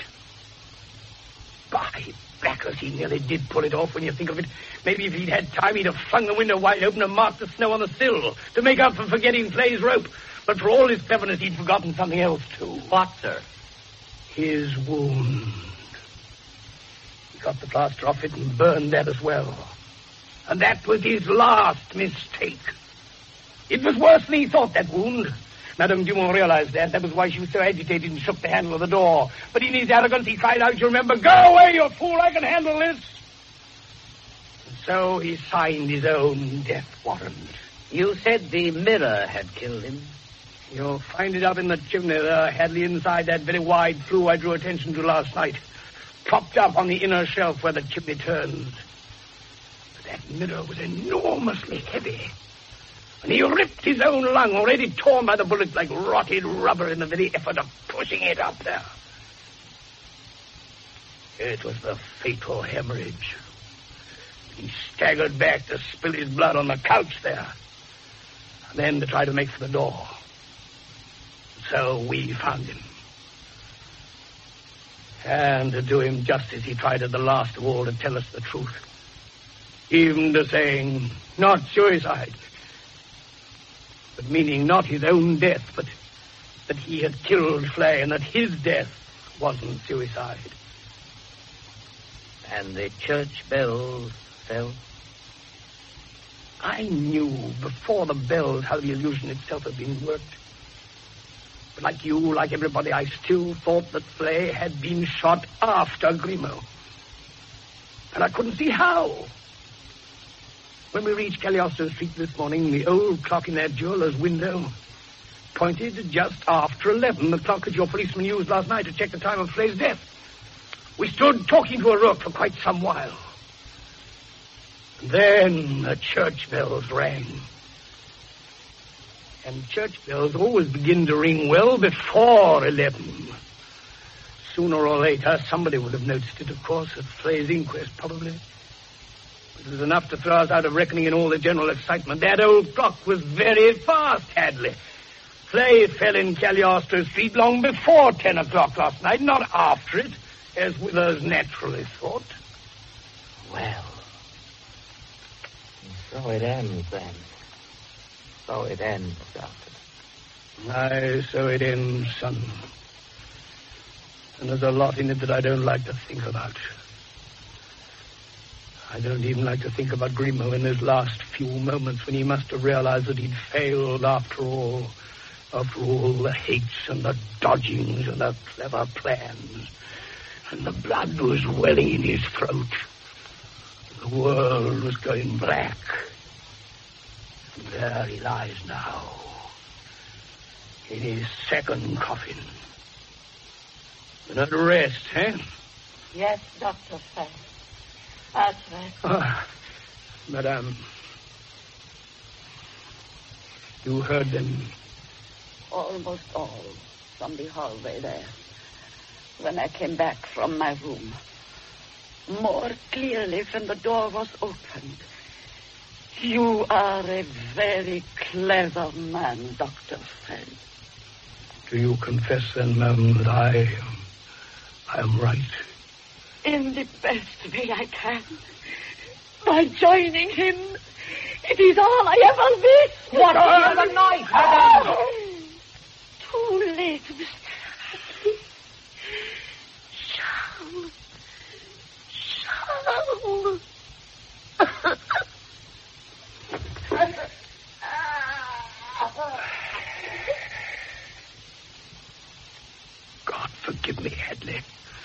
By backers, he nearly did pull it off when you think of it. Maybe if he'd had time, he'd have flung the window wide open and marked the snow on the sill to make up for forgetting Flay's rope. But for all his cleverness, he'd forgotten something else, too. What, sir? His wound. He got the plaster off it and burned that as well. And that was his last mistake. It was worse than he thought, that wound. Madame Dumont realized that. That was why she was so agitated and shook the handle of the door. But in his arrogance, he cried out, "You remember, go away, you fool, I can handle this." And so he signed his own death warrant. You said the mirror had killed him. You'll find it up in the chimney there, Hadley, inside that very wide flue I drew attention to last night. Propped up on the inner shelf where the chimney turns. But that mirror was enormously heavy. And he ripped his own lung, already torn by the bullets like rotted rubber in the very effort of pushing it up there. It was the fatal hemorrhage. He staggered back to spill his blood on the couch there. And then to try to make for the door. So we found him. And to do him justice, he tried at the last of all to tell us the truth. Even to saying, not suicide, but meaning not his own death, but that he had killed Flay and that his death wasn't suicide. And the church bells fell? I knew before the bells how the illusion itself had been worked. But like you, like everybody, I still thought that Flay had been shot after Grimaud. And I couldn't see how. When we reached Cagliostro Street this morning, the old clock in that jeweler's window pointed just after eleven, the clock that your policeman used last night to check the time of Flay's death. We stood talking to O'Rourke for quite some while. Then the church bells rang. And church bells always begin to ring well before eleven. Sooner or later, somebody would have noticed it, of course, at Flay's inquest, probably. It was enough to throw us out of reckoning in all the general excitement. That old clock was very fast, Hadley. Flay fell in Cagliostro Street long before ten o'clock last night, not after it, as Withers naturally thought. Well, so it ends, then. So it ends, Doctor. Aye, so it ends, son. And there's a lot in it that I don't like to think about. I don't even like to think about Grimaud in those last few moments when he must have realized that he'd failed after all. After all the hates and the dodgings and the clever plans. And the blood was welling in his throat. The world was going black. And there he lies now. In his second coffin. And at rest, eh? Yes, Doctor Fell. At rest. Ah, Madame. You heard them? Almost all from the hallway there. When I came back from my room. More clearly when the door was opened. You are a very clever man, Doctor Fell. Do you confess then, ma'am, that I, I am right? In the best way I can. By joining him. It is all I ever wished. What are the knife, madame? Too late, Mister Charles. Charles. God forgive me, Hadley.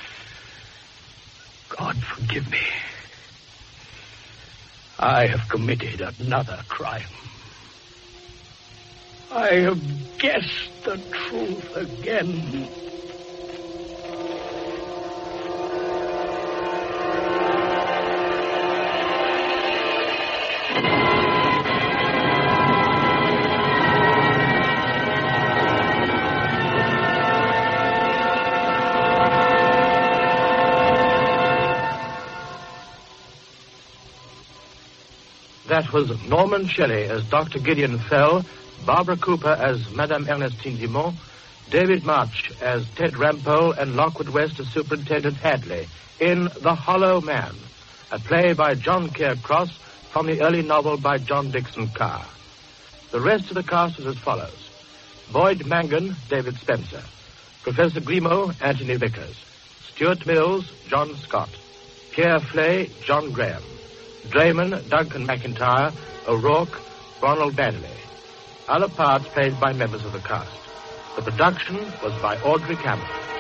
God forgive me. I have committed another crime. I have guessed the truth again. That was Norman Shelley as Doctor Gideon Fell, Barbara Cooper as Madame Ernestine Dumont, David March as Ted Rampole, and Lockwood West as Superintendent Hadley in The Hollow Man, a play by John Caircross from the early novel by John Dixon Carr. The rest of the cast was as follows. Boyd Mangan, David Spencer. Professor Grimaud, Anthony Vickers. Stuart Mills, John Scott. Pierre Flay, John Graham. Drayman, Duncan McIntyre. O'Rourke, Ronald Baddeley. Other parts played by members of the cast. The production was by Audrey Campbell.